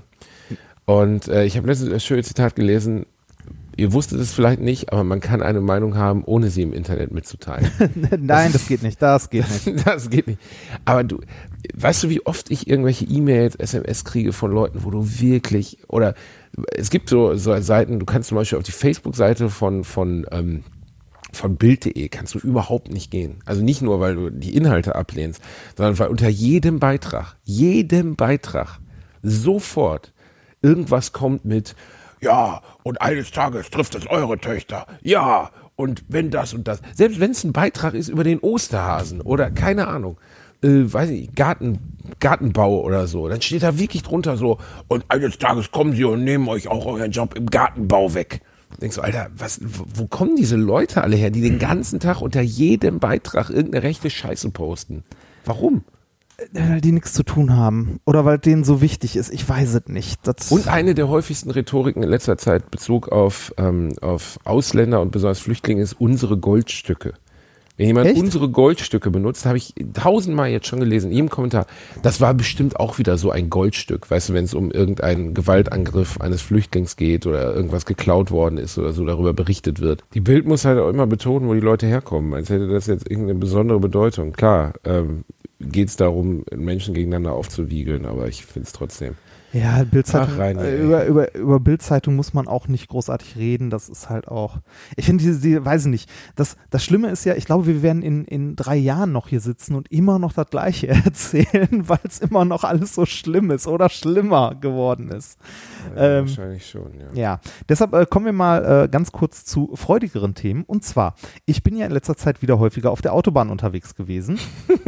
Und äh, ich habe letztens das schöne Zitat gelesen, ihr wusstet es vielleicht nicht, aber man kann eine Meinung haben, ohne sie im Internet mitzuteilen. nein, das geht nicht, das geht nicht. Das geht nicht. Aber du, weißt du, wie oft ich irgendwelche E-Mails, S M S kriege von Leuten, wo du wirklich, oder es gibt so, so Seiten, du kannst zum Beispiel auf die Facebook-Seite von, von, ähm, von Bild punkt de kannst du überhaupt nicht gehen. Also nicht nur, weil du die Inhalte ablehnst, sondern weil unter jedem Beitrag, jedem Beitrag sofort irgendwas kommt mit, ja, und eines Tages trifft es eure Töchter, ja, und wenn das und das, selbst wenn es ein Beitrag ist über den Osterhasen oder keine Ahnung, äh, weiß ich, Garten, Gartenbau oder so, dann steht da wirklich drunter so, und eines Tages kommen sie und nehmen euch auch euren Job im Gartenbau weg. Denkst du, Alter, was, wo kommen diese Leute alle her, die den ganzen Tag unter jedem Beitrag irgendeine rechte Scheiße posten? Warum? Weil die nichts zu tun haben. Oder weil denen so wichtig ist. Ich weiß es nicht. Das Und eine der häufigsten Rhetoriken in letzter Zeit Bezug auf, ähm, auf Ausländer und besonders Flüchtlinge ist unsere Goldstücke. Wenn jemand Echt? unsere Goldstücke benutzt, habe ich tausendmal jetzt schon gelesen, in jedem Kommentar, das war bestimmt auch wieder so ein Goldstück, weißt du, wenn es um irgendeinen Gewaltangriff eines Flüchtlings geht oder irgendwas geklaut worden ist oder so darüber berichtet wird. Die Bild muss halt auch immer betonen, wo die Leute herkommen, als hätte das jetzt irgendeine besondere Bedeutung. Klar, ähm, geht es darum, Menschen gegeneinander aufzuwiegeln, aber ich finde es trotzdem. Ja, Bildzeitung, Ach, Reini, äh, ey. über, über, über Bildzeitung muss man auch nicht großartig reden. Das ist halt auch, ich finde diese, die, weiß ich nicht, das, das Schlimme ist ja, ich glaube, wir werden in, in drei Jahren noch hier sitzen und immer noch das Gleiche erzählen, weil es immer noch alles so schlimm ist oder schlimmer geworden ist. Ja, Ähm, wahrscheinlich schon, ja. Ja, deshalb äh, kommen wir mal äh, ganz kurz zu freudigeren Themen. Und zwar, ich bin ja in letzter Zeit wieder häufiger auf der Autobahn unterwegs gewesen.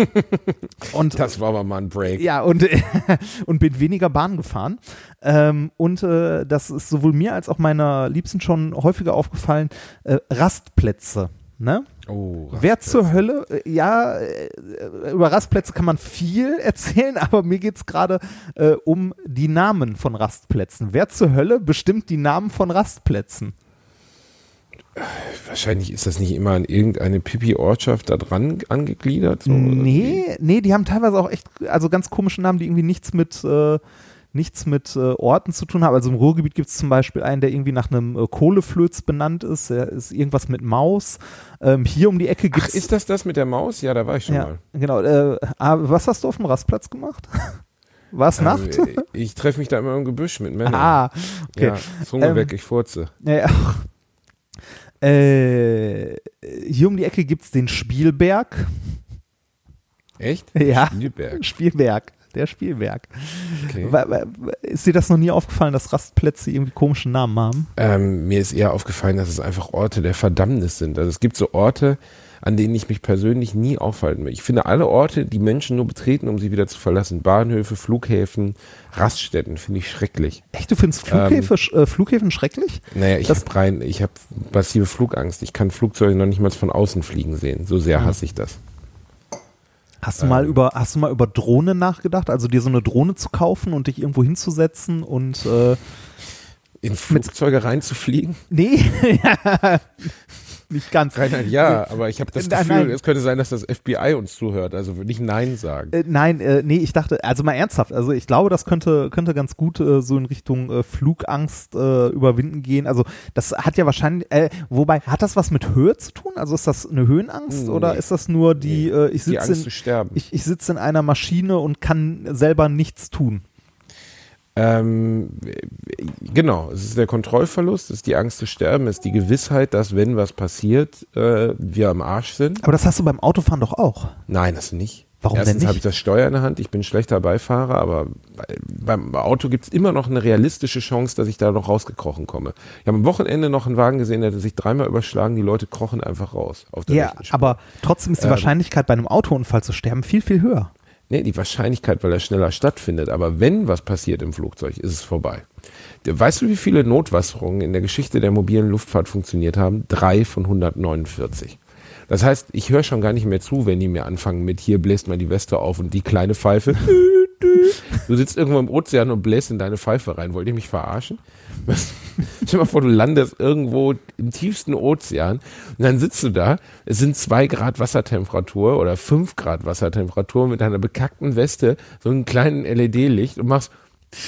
und Das war aber mal ein Break. ja, und, und bin weniger Bahn gefahren. Ähm, und äh, das ist sowohl mir als auch meiner Liebsten schon häufiger aufgefallen, äh, Rastplätze. Ne? Oh, Wer zur Hölle, äh, ja, äh, über Rastplätze kann man viel erzählen, aber mir geht es gerade äh, um die Namen von Rastplätzen. Wer zur Hölle bestimmt die Namen von Rastplätzen? Wahrscheinlich ist das nicht immer an irgendeine Pipi-Ortschaft da dran angegliedert. So Nee, nee, die haben teilweise auch echt, also ganz komische Namen, die irgendwie nichts mit, äh, nichts mit äh, Orten zu tun haben. Also im Ruhrgebiet gibt es zum Beispiel einen, der irgendwie nach einem äh, Kohleflöz benannt ist. Der ist irgendwas mit Maus. Ähm, hier um die Ecke gibt Ach, es. ist das das mit der Maus? Ja, da war ich schon ja, mal. genau. Äh, aber was hast du auf dem Rastplatz gemacht? War es Nacht? Ähm, ich treffe mich da immer im Gebüsch mit Männern. Ah, okay. Ja, Zunge Ähm, weg, ich furze. Ja. Äh, hier um die Ecke gibt es den Spielberg. Echt? Ja. Spielberg. Spielberg. der Spielberg. Okay. Ist dir das noch nie aufgefallen, dass Rastplätze irgendwie komischen Namen haben? Ähm, mir ist eher aufgefallen, dass es einfach Orte der Verdammnis sind. Also es gibt so Orte, an denen ich mich persönlich nie aufhalten will. Ich finde alle Orte, die Menschen nur betreten, um sie wieder zu verlassen, Bahnhöfe, Flughäfen, Raststätten, finde ich schrecklich. Echt, du findest Flughäfen, ähm, äh, Flughäfen schrecklich? Naja, ich habe rein, ich habe massive Flugangst. Ich kann Flugzeuge noch nicht mal von außen fliegen sehen. So sehr hasse ich das. Hast du mal ähm, über, hast du mal über Drohne nachgedacht? Also dir so eine Drohne zu kaufen und dich irgendwo hinzusetzen und äh, in Flugzeuge reinzufliegen? Nee, nicht ganz. Reinhard, ja, aber ich habe das Nein, Gefühl, nein. es könnte sein, dass das F B I uns zuhört, also würde ich Nein sagen. Äh, nein, äh, nee, ich dachte, also mal ernsthaft, also ich glaube, das könnte könnte ganz gut äh, so in Richtung äh, Flugangst äh, überwinden gehen. Also das hat ja wahrscheinlich, äh, wobei, hat das was mit Höhe zu tun? Also ist das eine Höhenangst Nee. oder ist das nur die, Nee. äh, ich Die sitze Angst in, zu sterben. ich, ich sitze in einer Maschine und kann selber nichts tun? Ähm, genau, es ist der Kontrollverlust, es ist die Angst zu sterben, es ist die Gewissheit, dass wenn was passiert, äh, wir am Arsch sind. Aber das hast du beim Autofahren doch auch. Nein, das nicht. Warum Erstens denn nicht? habe ich das Steuer in der Hand, ich bin schlechter Beifahrer, aber bei, beim Auto gibt es immer noch eine realistische Chance, dass ich da noch rausgekrochen komme. Ich habe am Wochenende noch einen Wagen gesehen, der hat sich dreimal überschlagen, die Leute krochen einfach raus. Auf der Ja, rechten Spur. aber trotzdem ist die Ähm, Wahrscheinlichkeit bei einem Autounfall zu sterben viel, viel höher. Nee, die Wahrscheinlichkeit, weil er schneller stattfindet. Aber wenn was passiert im Flugzeug, ist es vorbei. Weißt du, wie viele Notwasserungen in der Geschichte der mobilen Luftfahrt funktioniert haben? Drei von hundertneunundvierzig. Das heißt, ich höre schon gar nicht mehr zu, wenn die mir anfangen mit, hier bläst mal die Weste auf und die kleine Pfeife. Du sitzt irgendwo im Ozean und bläst in deine Pfeife rein. Wollt ihr mich verarschen? Stell dir mal vor, du landest irgendwo im tiefsten Ozean und dann sitzt du da, es sind zwei Grad Wassertemperatur oder fünf Grad Wassertemperatur mit deiner bekackten Weste, so einem kleinen L E D-Licht und machst.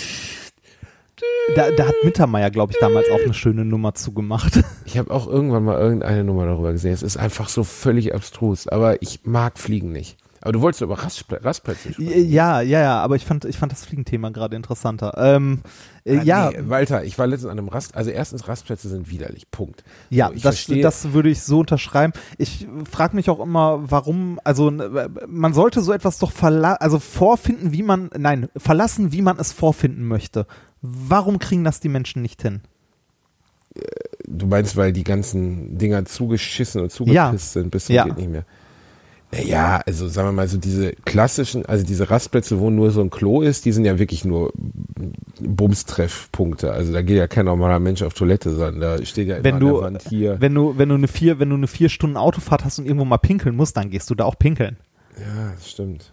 Da, da hat Mittermeier, glaube ich, damals auch eine schöne Nummer zugemacht. Ich habe auch irgendwann mal irgendeine Nummer darüber gesehen. Es ist einfach so völlig abstrus, aber ich mag Fliegen nicht. Aber du wolltest über Rastpl- Rastplätze sprechen. Ja, ja, ja, aber ich fand, ich fand das Fliegenthema gerade interessanter. Ähm, äh, Ah, ja, nee, Walter, ich war letztens an einem Rast, also erstens, Rastplätze sind widerlich, Punkt. ja, So, ich das, verstehe- das würde ich so unterschreiben. Ich frage mich auch immer, warum, also n- man sollte so etwas doch verla- also vorfinden, wie man, nein, verlassen, wie man es vorfinden möchte. Warum kriegen das die Menschen nicht hin? Du meinst, weil die ganzen Dinger zugeschissen und zugepisst sind, bis zum Ja. geht nicht mehr. Naja, also sagen wir mal so diese klassischen, also diese Rastplätze, wo nur so ein Klo ist, die sind ja wirklich nur Bumstreffpunkte. Also da geht ja kein normaler Mensch auf Toilette, sondern da steht ja immer Wenn an du, der Wand hier. wenn du, wenn du eine vier, wenn du eine vier Stunden Autofahrt hast und irgendwo mal pinkeln musst, dann gehst du da auch pinkeln. Ja, das stimmt.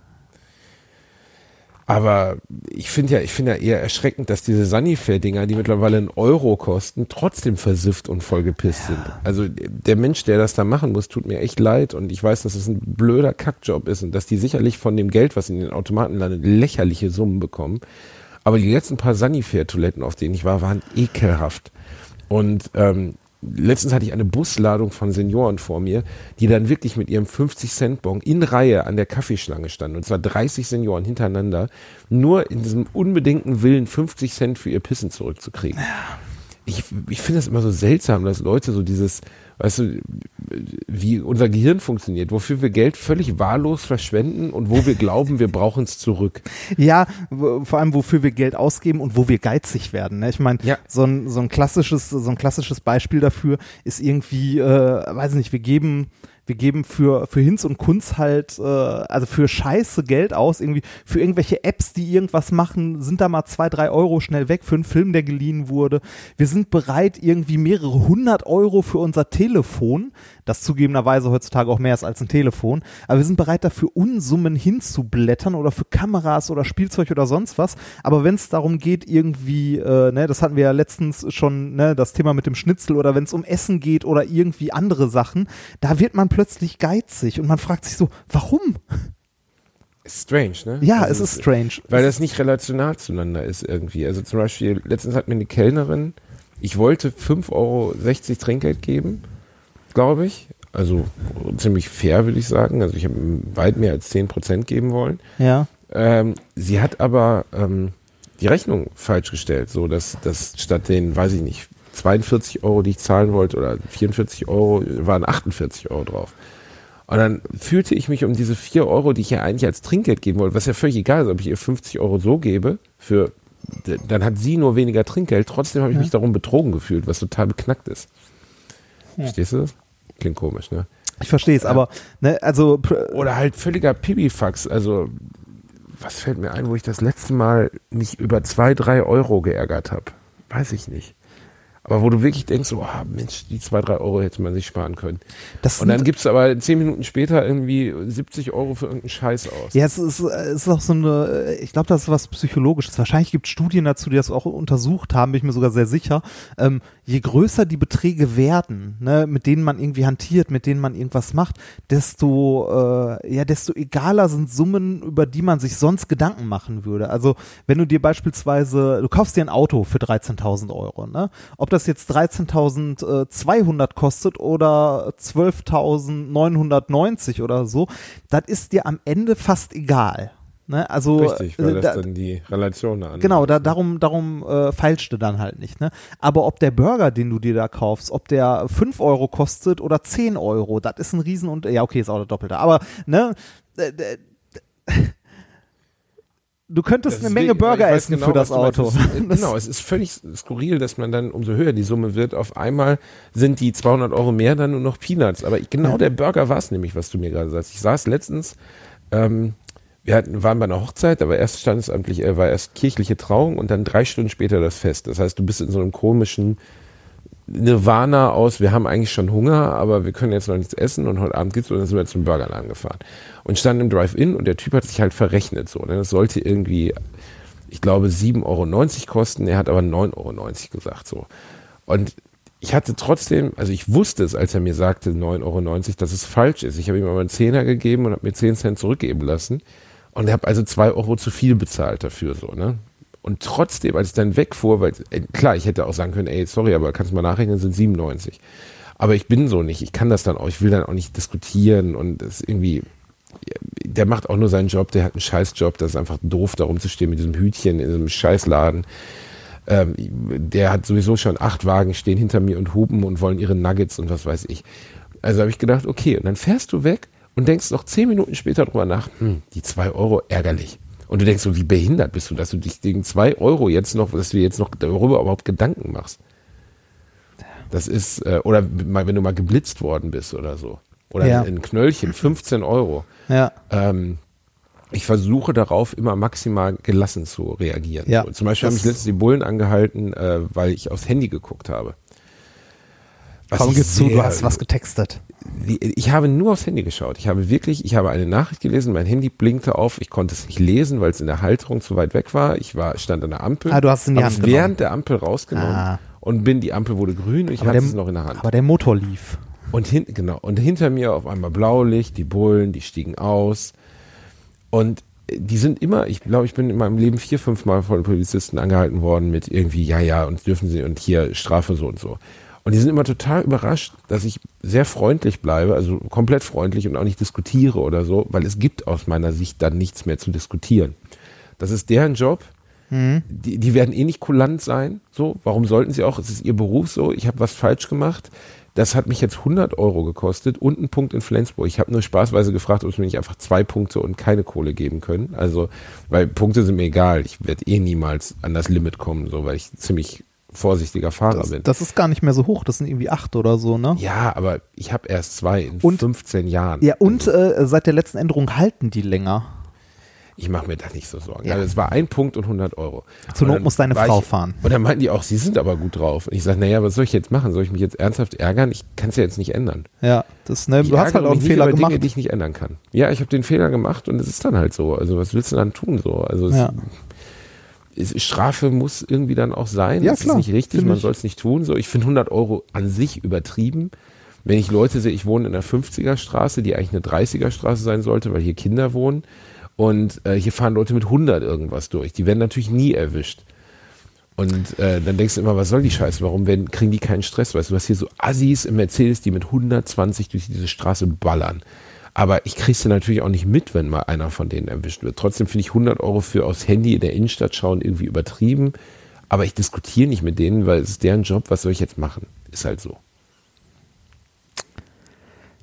Aber ich finde ja, ich finde ja eher erschreckend, dass diese Sanifair-Dinger, die mittlerweile einen Euro kosten, trotzdem versifft und vollgepisst sind. Also der Mensch, der das da machen muss, tut mir echt leid und ich weiß, dass es ein blöder Kackjob ist und dass die sicherlich von dem Geld, was in den Automaten landet, lächerliche Summen bekommen. Aber die letzten paar Sanifair-Toiletten, auf denen ich war, waren ekelhaft. Und ähm, letztens hatte ich eine Busladung von Senioren vor mir, die dann wirklich mit ihrem fünfzig-Cent-Bon in Reihe an der Kaffeeschlange standen. Und zwar dreißig Senioren hintereinander, nur in diesem unbedingten Willen, fünfzig Cent für ihr Pissen zurückzukriegen. Ich, ich finde das immer so seltsam, dass Leute so dieses, weißt du, wie unser Gehirn funktioniert, wofür wir Geld völlig wahllos verschwenden und wo wir glauben, wir brauchen es zurück. Ja, w- vor allem wofür wir Geld ausgeben und wo wir geizig werden. Ne? Ich meine, Ja. so ein so ein klassisches so ein klassisches Beispiel dafür ist irgendwie, äh, weiß nicht, wir geben wir geben für für Hinz und Kunz halt, äh, also für Scheiße Geld aus, irgendwie für irgendwelche Apps, die irgendwas machen, sind da mal zwei, drei Euro schnell weg für einen Film, der geliehen wurde. Wir sind bereit, irgendwie mehrere hundert Euro für unser Telefon, das zugegebenerweise heutzutage auch mehr ist als ein Telefon, aber wir sind bereit dafür Unsummen hinzublättern oder für Kameras oder Spielzeug oder sonst was. Aber wenn es darum geht, irgendwie, äh, ne, das hatten wir ja letztens schon, ne, das Thema mit dem Schnitzel oder wenn es um Essen geht oder irgendwie andere Sachen, da wird man plötzlich geizig und man fragt sich so, warum? Strange, ne? Ja, Also es ist strange. Weil das nicht relational zueinander ist irgendwie. Also zum Beispiel, letztens hat mir eine Kellnerin, ich wollte fünf Euro sechzig Trinkgeld geben, glaube ich. Also ziemlich fair, würde ich sagen. Also ich habe weit mehr als zehn Prozent geben wollen. Ja. Ähm, sie hat aber ähm, die Rechnung falsch gestellt, so dass, dass statt den, weiß ich nicht, zweiundvierzig Euro, die ich zahlen wollte, oder vierundvierzig Euro, waren achtundvierzig Euro drauf. Und dann fühlte ich mich um diese vier Euro, die ich ja eigentlich als Trinkgeld geben wollte, was ja völlig egal ist, ob ich ihr fünfzig Euro so gebe, für, dann hat sie nur weniger Trinkgeld, trotzdem habe ich ja. mich darum betrogen gefühlt, was total beknackt ist. Ja. Verstehst du das? Klingt komisch, ne? Ich verstehe es, ja. aber, ne, also. Oder halt völliger Pipifax, also, was fällt mir ein, wo ich das letzte Mal mich über zwei, drei Euro geärgert habe? Weiß ich nicht. Aber wo du wirklich denkst, oh Mensch, die zwei, drei Euro hätte man sich sparen können. Das und dann gibt es aber zehn Minuten später irgendwie siebzig Euro für irgendeinen Scheiß aus. Ja, es ist, es ist auch so eine, ich glaube, das ist was Psychologisches. Wahrscheinlich gibt es Studien dazu, die das auch untersucht haben, bin ich mir sogar sehr sicher. Ähm, je größer die Beträge werden, ne, mit denen man irgendwie hantiert, mit denen man irgendwas macht, desto, äh, ja, desto egaler sind Summen, über die man sich sonst Gedanken machen würde. Also, wenn du dir beispielsweise, du kaufst dir ein Auto für dreizehntausend Euro, ne? Ob das jetzt dreizehntausendzweihundert kostet oder zwölftausendneunhundertneunzig oder so, das ist dir am Ende fast egal. Ne? Also, richtig, weil äh, das da, dann die Relation an. Genau, da, darum, darum äh, feilscht du dann halt nicht. Ne? Aber ob der Burger, den du dir da kaufst, ob der fünf Euro kostet oder zehn Euro, das ist ein Riesen- und ja, okay, ist auch der Doppelte. Aber, ne, äh, äh, du könntest eine Menge Burger essen genau, für das Auto. Ist, genau, es ist völlig skurril, dass man dann, umso höher die Summe wird, auf einmal sind die zweihundert Euro mehr dann nur noch Peanuts. Aber genau ja. der Burger war es nämlich, was du mir gerade sagst. Ich saß letztens, ähm, wir hatten, waren bei einer Hochzeit, aber erst standesamtlich, äh, war erst kirchliche Trauung und dann drei Stunden später das Fest. Das heißt, du bist in so einem komischen Nirvana aus, wir haben eigentlich schon Hunger, aber wir können jetzt noch nichts essen und heute Abend gibt's und dann sind wir zum Burgerladen gefahren und standen im Drive-In und der Typ hat sich halt verrechnet so, ne? Das sollte irgendwie, ich glaube sieben Euro neunzig kosten, er hat aber neun Euro neunzig gesagt so und ich hatte trotzdem, also ich wusste es, als er mir sagte neun Euro neunzig, dass es falsch ist. Ich habe ihm aber einen Zehner gegeben und habe mir zehn Cent zurückgeben lassen und habe also zwei Euro zu viel bezahlt dafür so, ne? Und trotzdem, als ich dann wegfuhr, weil, klar, ich hätte auch sagen können, ey, sorry, aber kannst du mal nachrechnen, sind siebenundneunzig. Aber ich bin so nicht, ich kann das dann auch, ich will dann auch nicht diskutieren und das irgendwie, der macht auch nur seinen Job, der hat einen Scheißjob, das ist einfach doof, da rumzustehen mit diesem Hütchen in diesem Scheißladen. Ähm, der hat sowieso schon acht Wagen stehen hinter mir und hupen und wollen ihre Nuggets und was weiß ich. Also habe ich gedacht, okay, und dann fährst du weg und denkst noch zehn Minuten später drüber nach, hm, die zwei Euro, ärgerlich. Und du denkst so, wie behindert bist du, dass du dich gegen zwei Euro jetzt noch, dass du dir jetzt noch darüber überhaupt Gedanken machst. Das ist, äh, oder mal, wenn du mal geblitzt worden bist oder so. Oder ja. ein Knöllchen, fünfzehn Euro. Ja. Ähm, ich versuche darauf immer maximal gelassen zu reagieren. Ja. So, zum Beispiel haben mich letztens die Bullen angehalten, äh, weil ich aufs Handy geguckt habe. Was Komm, gib zu, du hast was getextet. Ich habe nur aufs Handy geschaut. Ich habe wirklich, ich habe eine Nachricht gelesen, mein Handy blinkte auf, ich konnte es nicht lesen, weil es in der Halterung zu weit weg war. Ich war, stand an der Ampel. Ah, du hast es in die habe Hand es genommen. während der Ampel rausgenommen ah. und bin, die Ampel wurde grün und ich aber hatte der, es noch in der Hand. Aber der Motor lief. Und hin, genau, und hinter mir auf einmal Blaulicht, die Bullen, die stiegen aus und die sind immer, ich glaube, ich bin in meinem Leben vier, fünf Mal von Polizisten angehalten worden mit irgendwie, ja, ja, und dürfen sie und hier Strafe so und so. Und die sind immer total überrascht, dass ich sehr freundlich bleibe, also komplett freundlich und auch nicht diskutiere oder so, weil es gibt aus meiner Sicht dann nichts mehr zu diskutieren. Das ist deren Job. Mhm. Die, die werden eh nicht kulant sein. So, warum sollten sie auch? Es ist ihr Beruf so. Ich habe was falsch gemacht. Das hat mich jetzt hundert Euro gekostet und einen Punkt in Flensburg. Ich habe nur spaßweise gefragt, ob es mir nicht einfach zwei Punkte und keine Kohle geben können. Also, weil Punkte sind mir egal. Ich werde eh niemals an das Limit kommen, so, weil ich ziemlich vorsichtiger Fahrer das, bin. Das ist gar nicht mehr so hoch, das sind irgendwie acht oder so, ne? Ja, aber ich habe erst zwei in und, fünfzehn Jahren. Ja, und äh, seit der letzten Änderung halten die länger. Ich mache mir da nicht so Sorgen. Ja. Also es war ein Punkt und hundert Euro. Zur Not muss deine Frau ich, fahren. Und dann meinten die auch, sie sind aber gut drauf. Und ich sage, naja, was soll ich jetzt machen? Soll ich mich jetzt ernsthaft ärgern? Ich kann es ja jetzt nicht ändern. Ja, das, ne, ich du hast halt auch einen Fehler gemacht. Dinge, die ich nicht ändern kann. Ja, ich habe den Fehler gemacht und es ist dann halt so. Also was willst du dann tun so? Also es, ja. es, Strafe muss irgendwie dann auch sein. Ja, das klar, ist nicht richtig, man soll es nicht tun. So, ich finde hundert Euro an sich übertrieben. Wenn ich Leute sehe, ich wohne in einer fünfziger Straße, die eigentlich eine dreißiger Straße sein sollte, weil hier Kinder wohnen. Und äh, hier fahren Leute mit hundert irgendwas durch. Die werden natürlich nie erwischt. Und äh, dann denkst du immer, was soll die Scheiße? Warum werden, kriegen die keinen Stress? Weißt du, du hast hier so Assis im Mercedes, die mit hundertzwanzig durch diese Straße ballern. Aber ich krieg's ja natürlich auch nicht mit, wenn mal einer von denen erwischt wird. Trotzdem finde ich hundert Euro für aufs Handy in der Innenstadt schauen irgendwie übertrieben. Aber ich diskutiere nicht mit denen, weil es ist deren Job. Was soll ich jetzt machen? Ist halt so.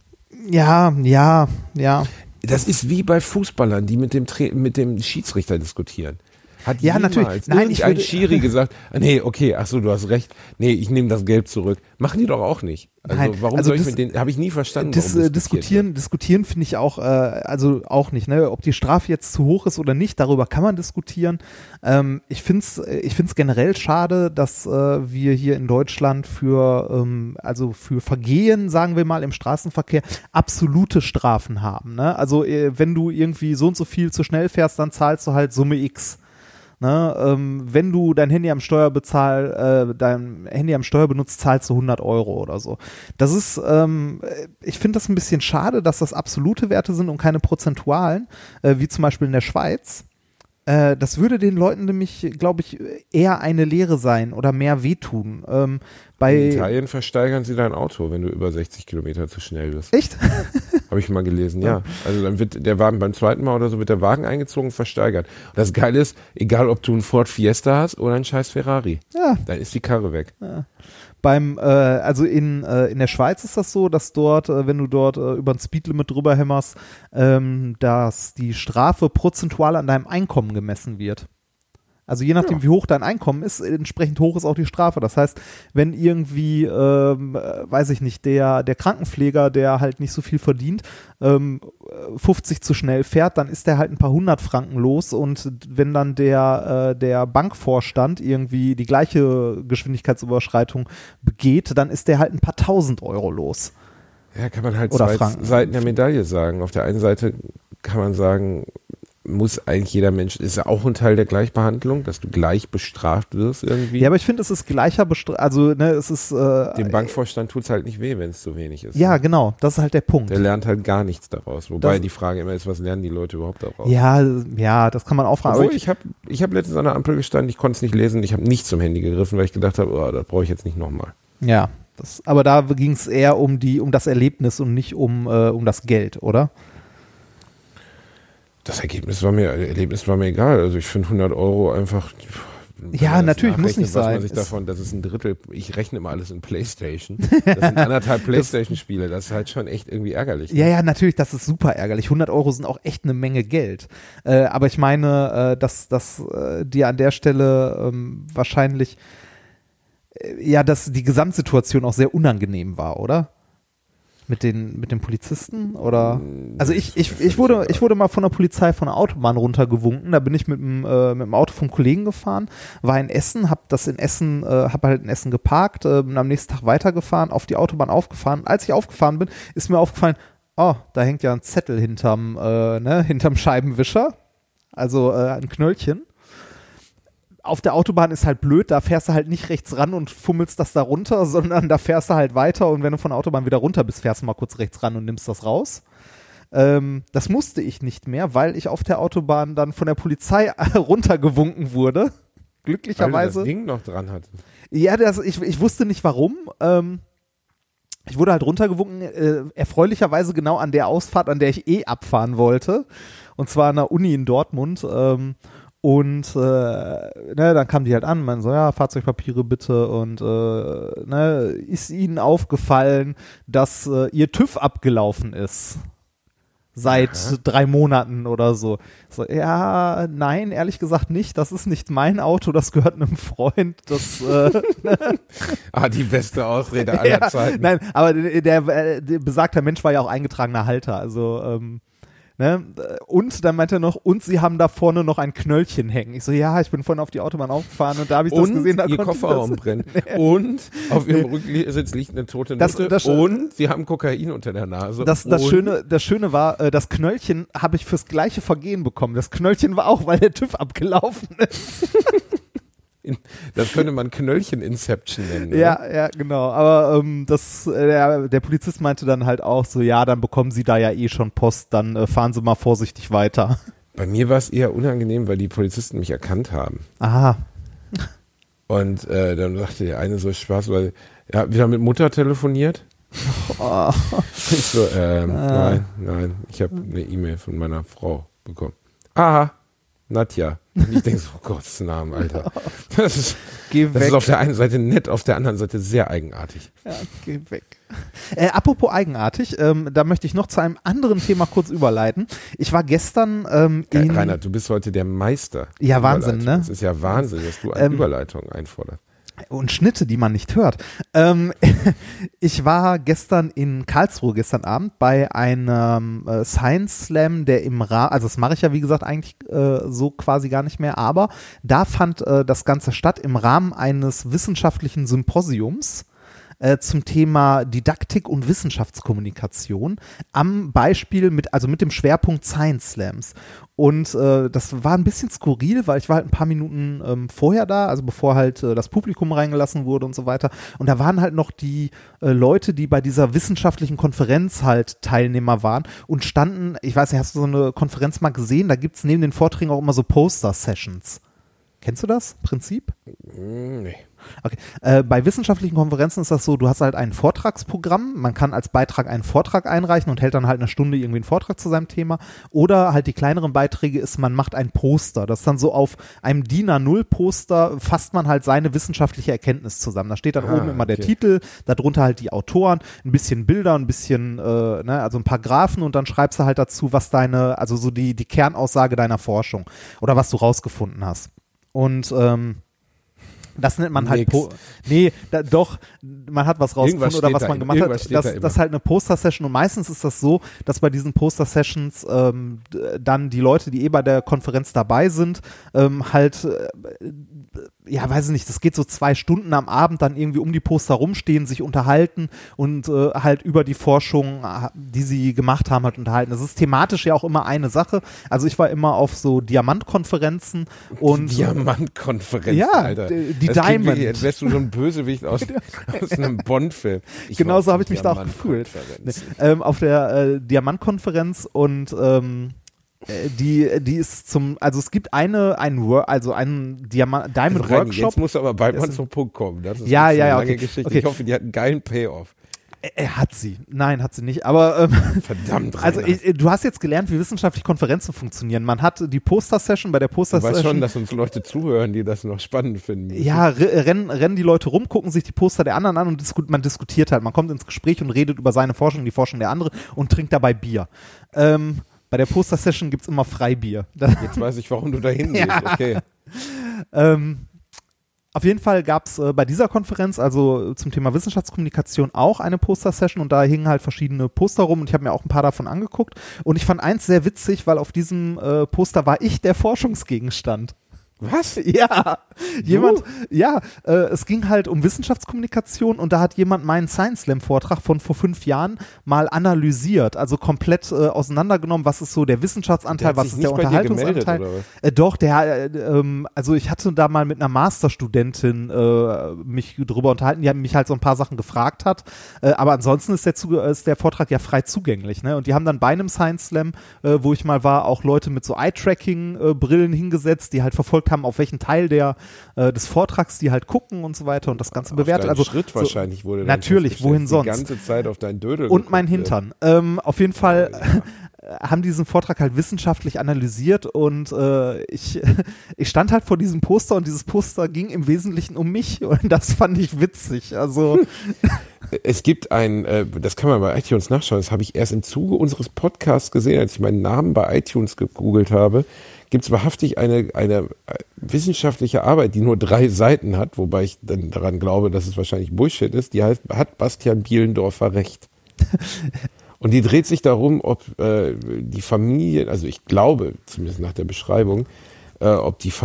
Ja, ja, ja. Das ist wie bei Fußballern, die mit dem, Tra- mit dem Schiedsrichter diskutieren. Hat Ja, jemals natürlich. Nein, ich ein würde- Schiri gesagt, ah, nee, okay, ach so, du hast recht. Nee, ich nehme das Gelb zurück. Machen die doch auch nicht. Also Nein, warum also soll ich das- mit denen, habe ich nie verstanden, Dis, warum äh, diskutieren, diskutieren finde ich auch, äh, also auch nicht, ne? Ob die Strafe jetzt zu hoch ist oder nicht, darüber kann man diskutieren. Ähm, ich finde es ich find's generell schade, dass äh, wir hier in Deutschland für, ähm, also für Vergehen, sagen wir mal, im Straßenverkehr absolute Strafen haben. Ne? Also äh, wenn du irgendwie so und so viel zu schnell fährst, dann zahlst du halt Summe X. Ne, ähm, wenn du dein Handy am Steuer bezahl, äh, dein Handy am Steuer benutzt, zahlst du hundert Euro oder so. Das ist, ähm, ich finde das ein bisschen schade, dass das absolute Werte sind und keine prozentualen, äh, wie zum Beispiel in der Schweiz. Äh, das würde den Leuten nämlich, glaube ich, eher eine Lehre sein oder mehr wehtun. Ähm, bei In Italien versteigern sie dein Auto, wenn du über sechzig Kilometer zu schnell bist. Echt? Habe ich mal gelesen, ja. Also dann wird der Wagen beim zweiten Mal oder so, wird der Wagen eingezogen, versteigert. Und das Geile ist, egal ob du einen Ford Fiesta hast oder einen scheiß Ferrari, Ja. dann ist die Karre weg. Ja. Beim, äh, also in, äh, in der Schweiz ist das so, dass dort, äh, wenn du dort äh, über ein Speedlimit drüber hämmerst, ähm, dass die Strafe prozentual an deinem Einkommen gemessen wird. Also je nachdem, Ja. wie hoch dein Einkommen ist, entsprechend hoch ist auch die Strafe. Das heißt, wenn irgendwie, ähm, äh, weiß ich nicht, der, der Krankenpfleger, der halt nicht so viel verdient, ähm, fünfzig zu schnell fährt, dann ist der halt ein paar hundert Franken los, und wenn dann der, äh, der Bankvorstand irgendwie die gleiche Geschwindigkeitsüberschreitung begeht, dann ist der halt ein paar tausend Euro los. Ja, kann man halt Oder zwei Franken. Seiten der Medaille sagen. Auf der einen Seite kann man sagen, muss eigentlich jeder Mensch, ist ja auch ein Teil der Gleichbehandlung, dass du gleich bestraft wirst irgendwie. Ja, aber ich finde, es ist gleicher Bestra- also ne, es ist äh, Dem Bankvorstand tut es halt nicht weh, wenn es zu wenig ist. ja, genau, das ist halt der Punkt. Der lernt halt gar nichts daraus. Wobei Das- die Frage immer ist, was lernen die Leute überhaupt daraus? Ja, ja, das kann man auch fragen. Obwohl, Aber ich habe ich hab letztens an der Ampel gestanden, ich konnte es nicht lesen, ich habe nicht zum Handy gegriffen, weil ich gedacht habe, oh, das brauche ich jetzt nicht nochmal. Ja, das, aber da ging es eher um die, um das Erlebnis und nicht um, äh, um das Geld, oder? Das Ergebnis war mir, Erlebnis war mir egal. Also ich finde hundert Euro einfach. wenn Ja, man das natürlich, muss nachrechnet, nicht was sein. Man sich Es- davon, das ist ein Drittel, ich rechne immer alles in Playstation. Das sind anderthalb Playstation-Spiele, das ist halt schon echt irgendwie ärgerlich. Ja, ja, natürlich, das ist super ärgerlich. hundert Euro sind auch echt eine Menge Geld. Äh, aber ich meine, äh, dass, dass äh, dir an der Stelle ähm, wahrscheinlich, äh, ja, dass die Gesamtsituation auch sehr unangenehm war, oder? Mit den, mit den Polizisten oder? Also ich, ich, ich wurde, ich wurde mal von der Polizei von der Autobahn runtergewunken. Da bin ich mit dem, äh, mit dem Auto vom Kollegen gefahren, war in Essen, hab das in Essen, äh, hab halt in Essen geparkt, äh, bin am nächsten Tag weitergefahren, auf die Autobahn aufgefahren. Als ich aufgefahren bin, ist mir aufgefallen, oh, da hängt ja ein Zettel hinterm, äh, ne, hinterm Scheibenwischer. Also äh, ein Knöllchen. Auf der Autobahn ist halt blöd, da fährst du halt nicht rechts ran und fummelst das da runter, sondern da fährst du halt weiter, und wenn du von der Autobahn wieder runter bist, fährst du mal kurz rechts ran und nimmst das raus. Ähm, das musste ich nicht mehr, weil ich auf der Autobahn dann von der Polizei runtergewunken wurde. Weil du Glücklicherweise. das Ding noch dran hat. Ja, das, ich, ich wusste nicht warum. Ähm, ich wurde halt runtergewunken, äh, erfreulicherweise genau an der Ausfahrt, an der ich eh abfahren wollte. Und zwar an der Uni in Dortmund. Ähm, und äh, ne, dann kamen die halt an, meinen so, ja, Fahrzeugpapiere bitte. Und äh, ne, ist ihnen aufgefallen, dass äh, ihr TÜV abgelaufen ist? Seit Aha. drei Monaten oder so. So, ja, nein, ehrlich gesagt nicht. Das ist nicht mein Auto, das gehört einem Freund. Das, äh, Ah, die beste Ausrede aller ja, Zeiten. nein, aber der, der, der besagter Mensch war ja auch eingetragener Halter. Also, ähm, ne? Und dann meinte er noch, und sie haben da vorne noch ein Knöllchen hängen. Ich so, ja, ich bin vorhin auf die Autobahn aufgefahren und da habe ich das Und gesehen. Da ihr konnte ich Kofferraum das, brennt. Und auf ihrem Rücksitz liegt eine tote Das- Nutte. das- und sie haben Kokain unter der Nase. Das, das, und Schöne, das Schöne war, äh, das Knöllchen habe ich fürs gleiche Vergehen bekommen. Das Knöllchen war auch, weil der TÜV abgelaufen ist. Das könnte man Knöllchen-Inception nennen. oder? Ja, ja, genau. Aber ähm, das, äh, der, der Polizist meinte dann halt auch so, ja, dann bekommen Sie da ja eh schon Post, dann äh, fahren Sie mal vorsichtig weiter. Bei mir war es eher unangenehm, weil die Polizisten mich erkannt haben. Aha. Und äh, dann sagte der eine so Spaß, weil ja, wieder mit Mutter telefoniert. Oh. Ich so, ähm, nein, nein, ich habe eine E-Mail von meiner Frau bekommen. Aha, Nadja. Und ich denke so, oh Gottes Namen, Alter. Das ist, Geh das weg. ist auf der einen Seite nett, auf der anderen Seite sehr eigenartig. Ja, geh weg. Äh, apropos eigenartig, ähm, da möchte ich noch zu einem anderen Thema kurz überleiten. Ich war gestern ähm, Geil, in... Reinhard, du bist heute der Meister. Ja, Wahnsinn, ne? Das ist ja Wahnsinn, dass du eine Ähm, Überleitung einforderst. Und Schnitte, die man nicht hört. Ähm, ich war gestern in Karlsruhe, gestern Abend, bei einem äh, Science Slam, der im Rahmen, also das mache ich ja wie gesagt eigentlich äh, so quasi gar nicht mehr, aber da fand äh, das Ganze statt im Rahmen eines wissenschaftlichen Symposiums äh, zum Thema Didaktik und Wissenschaftskommunikation am Beispiel mit, also mit dem Schwerpunkt Science Slams. Und äh, das war ein bisschen skurril, weil ich war halt ein paar Minuten ähm, vorher da, also bevor halt äh, das Publikum reingelassen wurde und so weiter. Und da waren halt noch die äh, Leute, die bei dieser wissenschaftlichen Konferenz halt Teilnehmer waren und standen, ich weiß nicht, hast du so eine Konferenz mal gesehen? Da gibt es neben den Vorträgen auch immer so Poster-Sessions. Kennst du das Prinzip? Nee. Okay. Äh, bei wissenschaftlichen Konferenzen ist das so, du hast halt ein Vortragsprogramm, man kann als Beitrag einen Vortrag einreichen und hält dann halt eine Stunde irgendwie einen Vortrag zu seinem Thema, oder halt die kleineren Beiträge ist, man macht ein Poster, das ist dann so auf einem D I N A null Poster fasst man halt seine wissenschaftliche Erkenntnis zusammen, da steht dann Ah, oben immer der okay. Titel, darunter halt die Autoren, ein bisschen Bilder, ein bisschen, äh, ne, also ein paar Graphen und dann schreibst du halt dazu, was deine, also so die, die Kernaussage deiner Forschung oder was du rausgefunden hast. Und ähm, das nennt man halt, Nix. po- nee, da, doch, man hat was rausgefunden Irgendwas oder steht was da man immer. gemacht Irgendwas hat. steht Das, da immer. das ist halt eine Poster-Session und meistens ist das so, dass bei diesen Poster-Sessions ähm, d- dann die Leute, die eh bei der Konferenz dabei sind, ähm, halt, äh, ja, weiß ich nicht, das geht so zwei Stunden am Abend dann irgendwie um die Poster rumstehen, sich unterhalten und äh, halt über die Forschung, äh, die sie gemacht haben, halt unterhalten. Das ist thematisch ja auch immer eine Sache. Also ich war immer auf so Diamantkonferenzen und Diamantkonferenz, ja, Alter. die- die Das klingt Diamond. Wie, als wärst du so ein Bösewicht aus, aus einem Bond-Film. Ich Genau war so auf habe ich mich da auch gefühlt. Diamantkonferenz. ähm, auf der äh, Diamantkonferenz und ähm, äh, die, die ist zum, also es gibt eine, einen, Wor- also einen Diama- Diamond Also Reini, Workshop. jetzt musst du aber bald mal Das- zum Punkt kommen. Das ist Ja, jetzt ja, eine ja, lange okay. Geschichte. Okay. Ich hoffe, die hat einen geilen Payoff. Er, er hat sie. Nein, hat sie nicht. Aber ähm, Verdammt, also Reinhard. ich, du hast jetzt gelernt, wie wissenschaftliche Konferenzen funktionieren. Man hat die Poster-Session, bei der Du weißt schon, Poster-Session. dass uns Leute zuhören, die das noch spannend finden. Ja, re- rennen, rennen die Leute rum, gucken sich die Poster der anderen an und disku- man diskutiert halt. Man kommt ins Gespräch und redet über seine Forschung, die Forschung der anderen und trinkt dabei Bier. Ähm, bei der Poster-Session gibt es immer Freibier. Das, Jetzt weiß ich, warum du da hingehst. Ja. Okay. ähm, auf jeden Fall gab es äh, bei dieser Konferenz, also zum Thema Wissenschaftskommunikation, auch eine Poster-Session und da hingen halt verschiedene Poster rum und ich habe mir auch ein paar davon angeguckt und ich fand eins sehr witzig, weil auf diesem äh, Poster war ich der Forschungsgegenstand. Was? Ja, jemand, ja, äh, es ging halt um Wissenschaftskommunikation und da hat jemand meinen Science Slam Vortrag von vor fünf Jahren mal analysiert, also komplett äh, auseinandergenommen, was ist so der Wissenschaftsanteil, Der hat was sich ist der nicht bei dir gemeldet, Unterhaltungsanteil. oder was? Äh, doch, der, äh, ähm, also ich hatte da mal mit einer Masterstudentin äh, mich drüber unterhalten, die mich halt so ein paar Sachen gefragt hat, äh, aber ansonsten ist der, Zuge ist der Vortrag ja frei zugänglich, ne? Und die haben dann bei einem Science Slam, äh, wo ich mal war, auch Leute mit so Eye-Tracking-Brillen hingesetzt, die halt verfolgt haben, auf welchen Teil der äh, des Vortrags die halt gucken und so weiter und das Ganze bewertet. Auf deinen Also Schritt so, wahrscheinlich wurde dann natürlich, festgestellt, wohin sonst? Die ganze Zeit auf deinen Dödel. Und mein geguckt wird. Hintern. Ähm, auf jeden Fall haben diesen Vortrag halt wissenschaftlich analysiert und äh, ich, ich stand halt vor diesem Poster und dieses Poster ging im Wesentlichen um mich und das fand ich witzig. Also Es gibt ein, äh, das kann man bei iTunes nachschauen, das habe ich erst im Zuge unseres Podcasts gesehen, als ich meinen Namen bei iTunes gegoogelt habe, gibt es wahrhaftig eine, eine wissenschaftliche Arbeit, die nur drei Seiten hat, wobei ich dann daran glaube, dass es wahrscheinlich Bullshit ist, die heißt, hat Bastian Bielendorfer recht? Und die dreht sich darum, ob äh, die Familie, also ich glaube, zumindest nach der Beschreibung, äh, ob die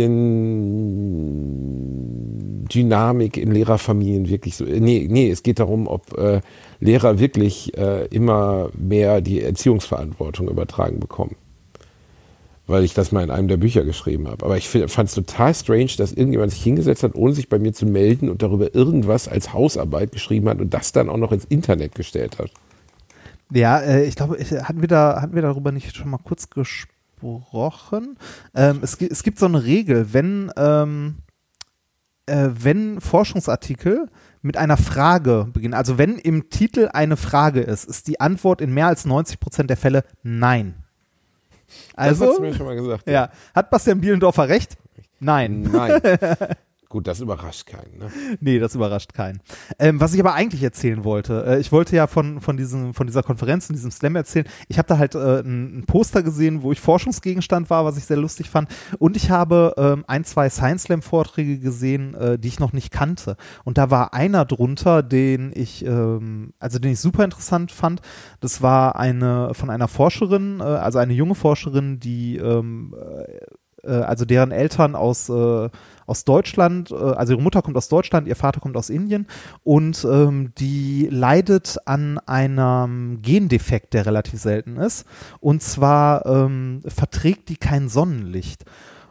Familiendynamik in Lehrerfamilien wirklich so, nee, nee, es geht darum, ob äh, Lehrer wirklich äh, immer mehr die Erziehungsverantwortung übertragen bekommen. Weil ich das mal in einem der Bücher geschrieben habe. Aber ich fand es total strange, dass irgendjemand sich hingesetzt hat, ohne sich bei mir zu melden und darüber irgendwas als Hausarbeit geschrieben hat und das dann auch noch ins Internet gestellt hat. ja, äh, ich glaube, ich, hatten wir da hatten wir darüber nicht schon mal kurz gesprochen? Ähm, es, gi- es gibt so eine Regel, wenn ähm, äh, wenn Forschungsartikel mit einer Frage beginnen, also wenn im Titel eine Frage ist, ist die Antwort in mehr als neunzig Prozent der Fälle nein. Also, das hast du mir schon mal gesagt. Ja. Hat Bastian Bielendorfer recht? Nein. Nein. Gut, das überrascht keinen. Ne? Nee, das überrascht keinen. Ähm, was ich aber eigentlich erzählen wollte, äh, ich wollte ja von, von, diesem, von dieser Konferenz, in diesem Slam erzählen. Ich habe da halt äh, ein, ein Poster gesehen, wo ich Forschungsgegenstand war, was ich sehr lustig fand. Und ich habe ähm, ein, zwei Science Slam Vorträge gesehen, äh, die ich noch nicht kannte. Und da war einer drunter, den ich, ähm, also den ich super interessant fand. Das war eine von einer Forscherin, äh, also eine junge Forscherin, die ähm, äh, also deren Eltern aus äh, aus Deutschland, äh, also ihre Mutter kommt aus Deutschland, ihr Vater kommt aus Indien und ähm, die leidet an einem Gendefekt, der relativ selten ist. Und zwar ähm, verträgt die kein Sonnenlicht.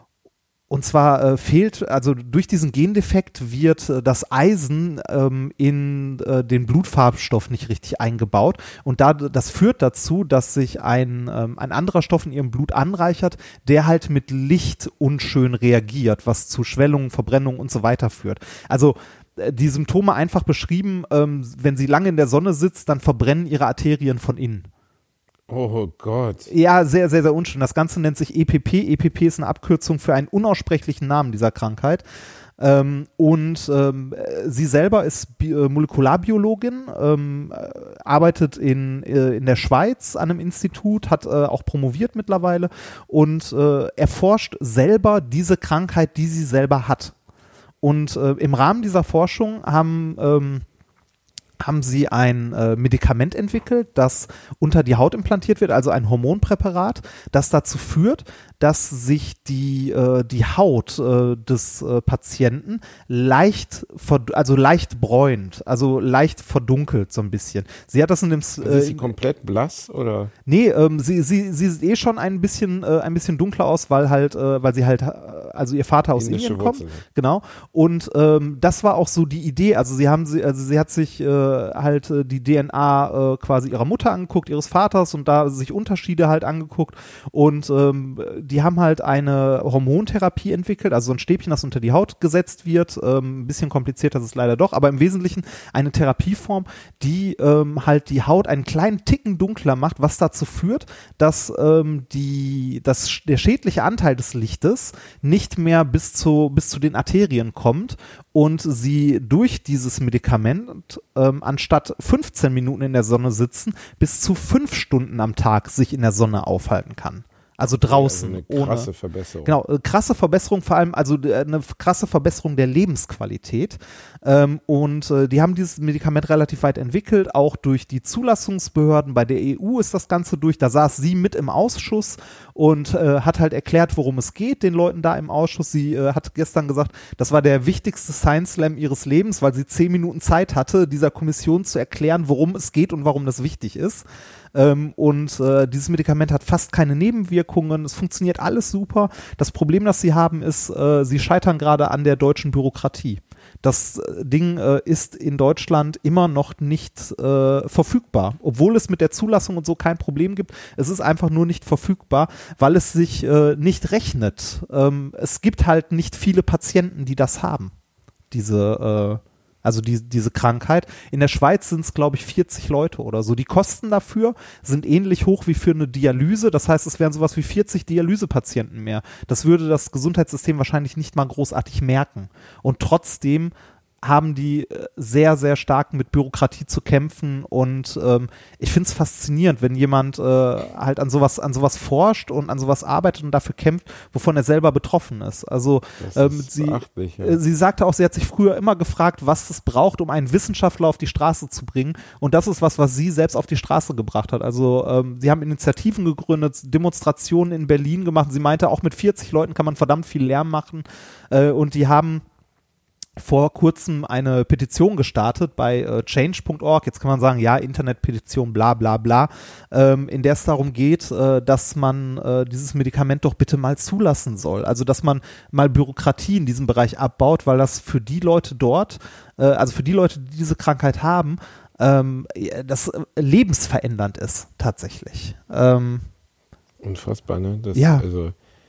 Und zwar äh, fehlt, also durch diesen Gendefekt wird äh, das Eisen ähm, in äh, den Blutfarbstoff nicht richtig eingebaut. Und da, das führt dazu, dass sich ein, ähm, ein anderer Stoff in ihrem Blut anreichert, der halt mit Licht unschön reagiert, was zu Schwellungen, Verbrennungen und so weiter führt. Also äh, die Symptome einfach beschrieben, ähm, wenn sie lange in der Sonne sitzt, dann verbrennen ihre Arterien von innen. Oh Gott. Ja, sehr, sehr, sehr unschön. Das Ganze nennt sich E P P. E P P ist eine Abkürzung für einen unaussprechlichen Namen dieser Krankheit. Ähm, und ähm, sie selber ist Bi- äh, Molekularbiologin, ähm, äh, arbeitet in, äh, in der Schweiz an einem Institut, hat äh, auch promoviert mittlerweile und äh, erforscht selber diese Krankheit, die sie selber hat. Und äh, im Rahmen dieser Forschung haben ähm, haben sie ein äh, Medikament entwickelt, das unter die Haut implantiert wird, also ein Hormonpräparat, das dazu führt, dass sich die, äh, die Haut äh, des äh, Patienten leicht, verd- also leicht bräunt, also leicht verdunkelt so ein bisschen. Sie hat das in dem... Äh, ist sie komplett blass oder? Nee, ähm, sie, sie, sie sieht eh schon ein bisschen, äh, ein bisschen dunkler aus, weil halt, äh, weil sie halt, äh, also ihr Vater aus Indische Indien kommt. Wurzeln. Genau. Und ähm, das war auch so die Idee. Also sie haben sie, also sie hat sich äh, halt äh, die D N A äh, quasi ihrer Mutter angeguckt, ihres Vaters und da sich Unterschiede halt angeguckt. Und ähm, die haben halt eine Hormontherapie entwickelt, also so ein Stäbchen, das unter die Haut gesetzt wird. Ähm, ein bisschen komplizierter ist es leider doch, aber im Wesentlichen eine Therapieform, die ähm, halt die Haut einen kleinen Ticken dunkler macht, was dazu führt, dass ähm, die, dass der schädliche Anteil des Lichtes nicht mehr bis zu, bis zu den Arterien kommt und sie durch dieses Medikament ähm, anstatt fünfzehn Minuten in der Sonne sitzen, bis zu fünf Stunden am Tag sich in der Sonne aufhalten kann. Also draußen. Also eine krasse ohne, Verbesserung. Genau, äh, krasse Verbesserung, vor allem also äh, eine krasse Verbesserung der Lebensqualität. Ähm, und äh, die haben dieses Medikament relativ weit entwickelt, auch durch die Zulassungsbehörden. Bei der E U ist das Ganze durch. Da saß sie mit im Ausschuss und äh, hat halt erklärt, worum es geht, den Leuten da im Ausschuss. Sie äh, hat gestern gesagt, das war der wichtigste Science Slam ihres Lebens, weil sie zehn Minuten Zeit hatte, dieser Kommission zu erklären, worum es geht und warum das wichtig ist. Ähm, und äh, dieses Medikament hat fast keine Nebenwirkungen, es funktioniert alles super. Das Problem, das sie haben, ist, äh, sie scheitern gerade an der deutschen Bürokratie. Das äh, Ding äh, ist in Deutschland immer noch nicht äh, verfügbar, obwohl es mit der Zulassung und so kein Problem gibt. Es ist einfach nur nicht verfügbar, weil es sich äh, nicht rechnet. Ähm, es gibt halt nicht viele Patienten, die das haben, diese äh, Also die, diese Krankheit. In der Schweiz sind es, glaube ich, vierzig Leute oder so. Die Kosten dafür sind ähnlich hoch wie für eine Dialyse. Das heißt, es wären sowas wie vierzig Dialysepatienten mehr. Das würde das Gesundheitssystem wahrscheinlich nicht mal großartig merken. Und trotzdem haben die sehr, sehr stark mit Bürokratie zu kämpfen und ähm, ich finde es faszinierend, wenn jemand äh, halt an sowas, an sowas forscht und an sowas arbeitet und dafür kämpft, wovon er selber betroffen ist. Also ähm, sie, ja. äh, sie sagte auch, sie hat sich früher immer gefragt, was es braucht, um einen Wissenschaftler auf die Straße zu bringen und das ist was, was sie selbst auf die Straße gebracht hat. Also ähm, sie haben Initiativen gegründet, Demonstrationen in Berlin gemacht. Sie meinte, auch mit vierzig Leuten kann man verdammt viel Lärm machen äh, und die haben vor kurzem eine Petition gestartet bei äh, change punkt org, jetzt kann man sagen, ja, Internetpetition, bla bla bla, ähm, in der es darum geht, äh, dass man äh, dieses Medikament doch bitte mal zulassen soll. Also, dass man mal Bürokratie in diesem Bereich abbaut, weil das für die Leute dort, äh, also für die Leute, die diese Krankheit haben, ähm, das äh, lebensverändernd ist, tatsächlich. Ähm, Unfassbar, ne? Das, ja. Also,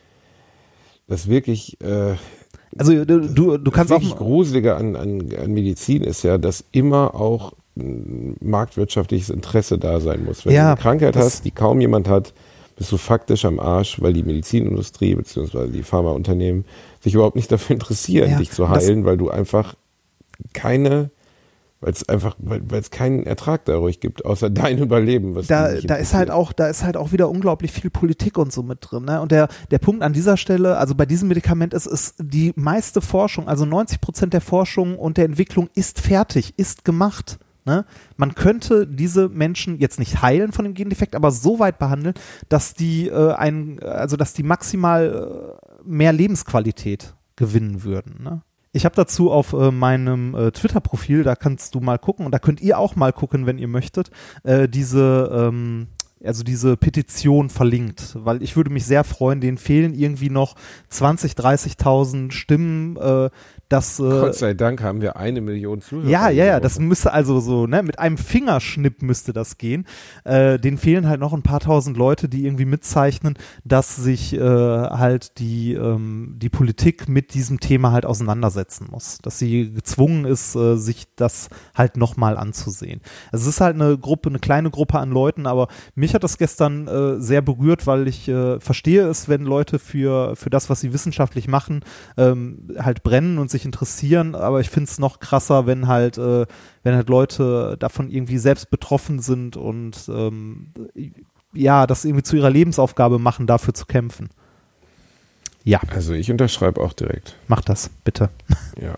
das wirklich... Äh Also du, du, du kannst das auch... wirklich Gruselige an, an, an Medizin ist ja, dass immer auch ein marktwirtschaftliches Interesse da sein muss. Wenn Ja, du eine Krankheit das- hast, die kaum jemand hat, bist du faktisch am Arsch, weil die Medizinindustrie bzw. die Pharmaunternehmen sich überhaupt nicht dafür interessieren, Ja, dich zu heilen, weil du einfach keine, weil es einfach, weil weil es keinen Ertrag dadurch gibt, außer dein Überleben. Was Da, dich nicht da ist halt auch, da ist halt auch wieder unglaublich viel Politik und so mit drin. Ne? Und der, der Punkt an dieser Stelle, also bei diesem Medikament ist, ist die meiste Forschung, also neunzig Prozent der Forschung und der Entwicklung ist fertig, ist gemacht. Ne? Man könnte diese Menschen jetzt nicht heilen von dem Gendefekt, aber so weit behandeln, dass die äh, ein, also dass die maximal äh, mehr Lebensqualität gewinnen würden. Ne? Ich habe dazu auf äh, meinem äh, Twitter-Profil, da kannst du mal gucken und da könnt ihr auch mal gucken, wenn ihr möchtet, äh, diese ähm, also diese Petition verlinkt, weil ich würde mich sehr freuen, denen fehlen irgendwie noch zwanzig, dreißigtausend Stimmen, äh, das äh, Gott sei Dank haben wir eine Million Zuhörer. ja, ja, ja, das müsste also so, ne, mit einem Fingerschnipp müsste das gehen. Äh, denen fehlen halt noch ein paar tausend Leute, die irgendwie mitzeichnen, dass sich äh, halt die, ähm, die Politik mit diesem Thema halt auseinandersetzen muss. Dass sie gezwungen ist, äh, sich das halt nochmal anzusehen. Also es ist halt eine Gruppe, eine kleine Gruppe an Leuten, aber mich hat das gestern äh, sehr berührt, weil ich äh, verstehe es, wenn Leute für, für das, was sie wissenschaftlich machen, ähm, halt brennen und sich interessieren, aber ich finde es noch krasser, wenn halt, äh, wenn halt Leute davon irgendwie selbst betroffen sind und ähm, ja, das irgendwie zu ihrer Lebensaufgabe machen, dafür zu kämpfen. Ja. Also ich unterschreibe auch direkt. Mach das, bitte. Ja.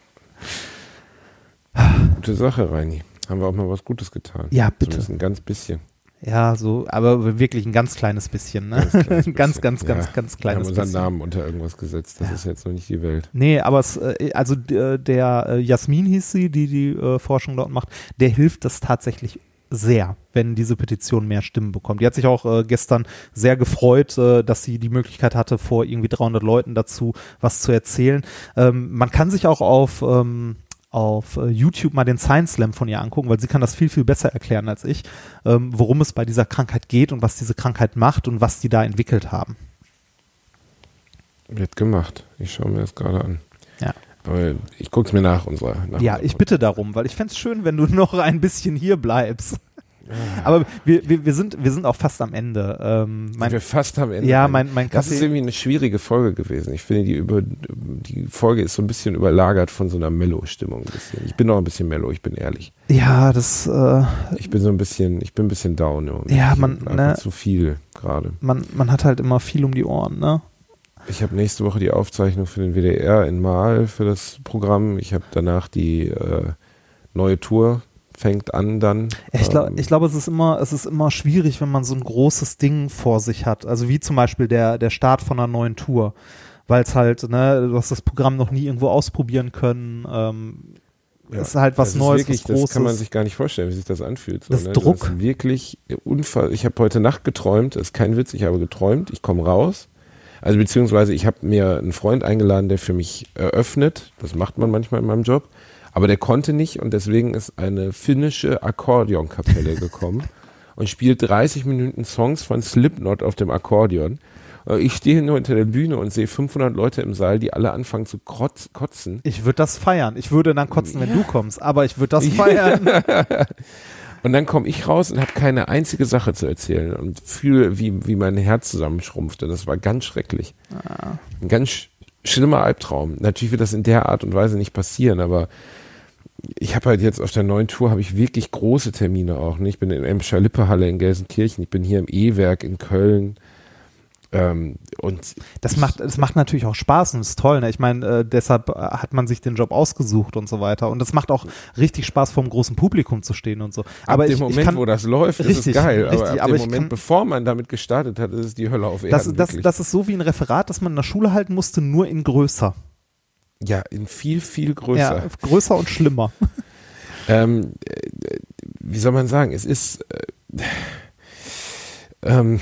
Gute Sache, Reini. Haben wir auch mal was Gutes getan. Ja, bitte. Zumindest ein ganz bisschen. Ja, so, aber wirklich ein ganz kleines bisschen, ne? Ganz, ganz, Ja, ganz, ganz kleines wir haben unseren bisschen. Namen unter irgendwas gesetzt. Das Ja. ist jetzt noch nicht die Welt. Nee, aber es, äh, also d- der äh, Jasmin hieß sie, die die äh, Forschung dort macht, der hilft das tatsächlich sehr, wenn diese Petition mehr Stimmen bekommt. Die hat sich auch äh, gestern sehr gefreut, äh, dass sie die Möglichkeit hatte, vor irgendwie dreihundert Leuten dazu was zu erzählen. Ähm, man kann sich auch auf ähm, auf äh, YouTube mal den Science Slam von ihr angucken, weil sie kann das viel, viel besser erklären als ich, ähm, worum es bei dieser Krankheit geht und was diese Krankheit macht und was die da entwickelt haben. Wird gemacht. Ich schaue mir das gerade an. Ja. Aber ich gucke es mir nach unserer. Nach Ja, unserer ich bitte darum, weil ich fände es schön, wenn du noch ein bisschen hier bleibst. Aber wir, wir, wir, sind, wir sind auch fast am Ende. Ähm, mein, Sind wir fast am Ende. ja, mein, mein Das ist Kaffee. irgendwie eine schwierige Folge gewesen. Ich finde, die, über, die Folge ist so ein bisschen überlagert von so einer Mellow-Stimmung. Ein bisschen. Ich bin noch ein bisschen Mellow, ich bin ehrlich. Ja, das, äh, Ich bin so ein bisschen, ich bin ein bisschen down. Irgendwie. Ja, Ich man, hab einfach ne? zu viel gerade. man, man hat halt immer viel um die Ohren, ne? Ich habe nächste Woche die Aufzeichnung für den W D R in Mahl für das Programm. Ich habe danach die äh, neue Tour. Fängt an dann. Ich, glaub, ähm, ich glaube, es ist immer, es ist immer schwierig, wenn man so ein großes Ding vor sich hat. Also wie zum Beispiel der, der Start von einer neuen Tour. Weil es halt, ne, du hast das Programm noch nie irgendwo ausprobieren können. Ähm, ja, ist halt was das ist Neues, wirklich, was Großes. Das kann man sich gar nicht vorstellen, wie sich das anfühlt. So, Das ne? Druck. Das ist wirklich unfall. Ich habe heute Nacht geträumt, das ist kein Witz, ich habe geträumt, ich komme raus. Also beziehungsweise ich habe mir einen Freund eingeladen, der für mich eröffnet. Das macht man manchmal in meinem Job. Aber der konnte nicht und deswegen ist eine finnische Akkordeonkapelle gekommen und spielt dreißig Minuten Songs von Slipknot auf dem Akkordeon. Ich stehe nur hinter der Bühne und sehe fünfhundert Leute im Saal, die alle anfangen zu krotz, kotzen. Ich würde das feiern. Ich würde dann kotzen, wenn du kommst, aber ich würde das feiern. Und dann komme ich raus und habe keine einzige Sache zu erzählen und fühle, wie, wie mein Herz zusammenschrumpfte. Das war ganz schrecklich. Ah. Ein ganz sch- schlimmer Albtraum. Natürlich wird das in der Art und Weise nicht passieren, aber ich habe halt jetzt auf der neuen Tour habe ich wirklich große Termine auch. Ne? Ich bin in der Emscher Lippe-Halle in Gelsenkirchen, ich bin hier im E-Werk in Köln. Ähm, und Das macht, das macht natürlich auch Spaß und ist toll. Ne? Ich meine, äh, deshalb äh, hat man sich den Job ausgesucht und so weiter. Und es macht auch richtig Spaß, vor dem großen Publikum zu stehen und so. Aber ab dem ich, Moment, ich kann, wo das läuft, ist richtig, es geil. richtig, aber ab aber dem ich Moment, kann- bevor man damit gestartet hat, ist es die Hölle auf Erden. das, das, wirklich. das ist so wie ein Referat, das man in der Schule halten musste, nur in größer. Ja, in viel, viel größer. Ja, größer und schlimmer. Ähm, äh, wie soll man sagen, es ist äh, ähm,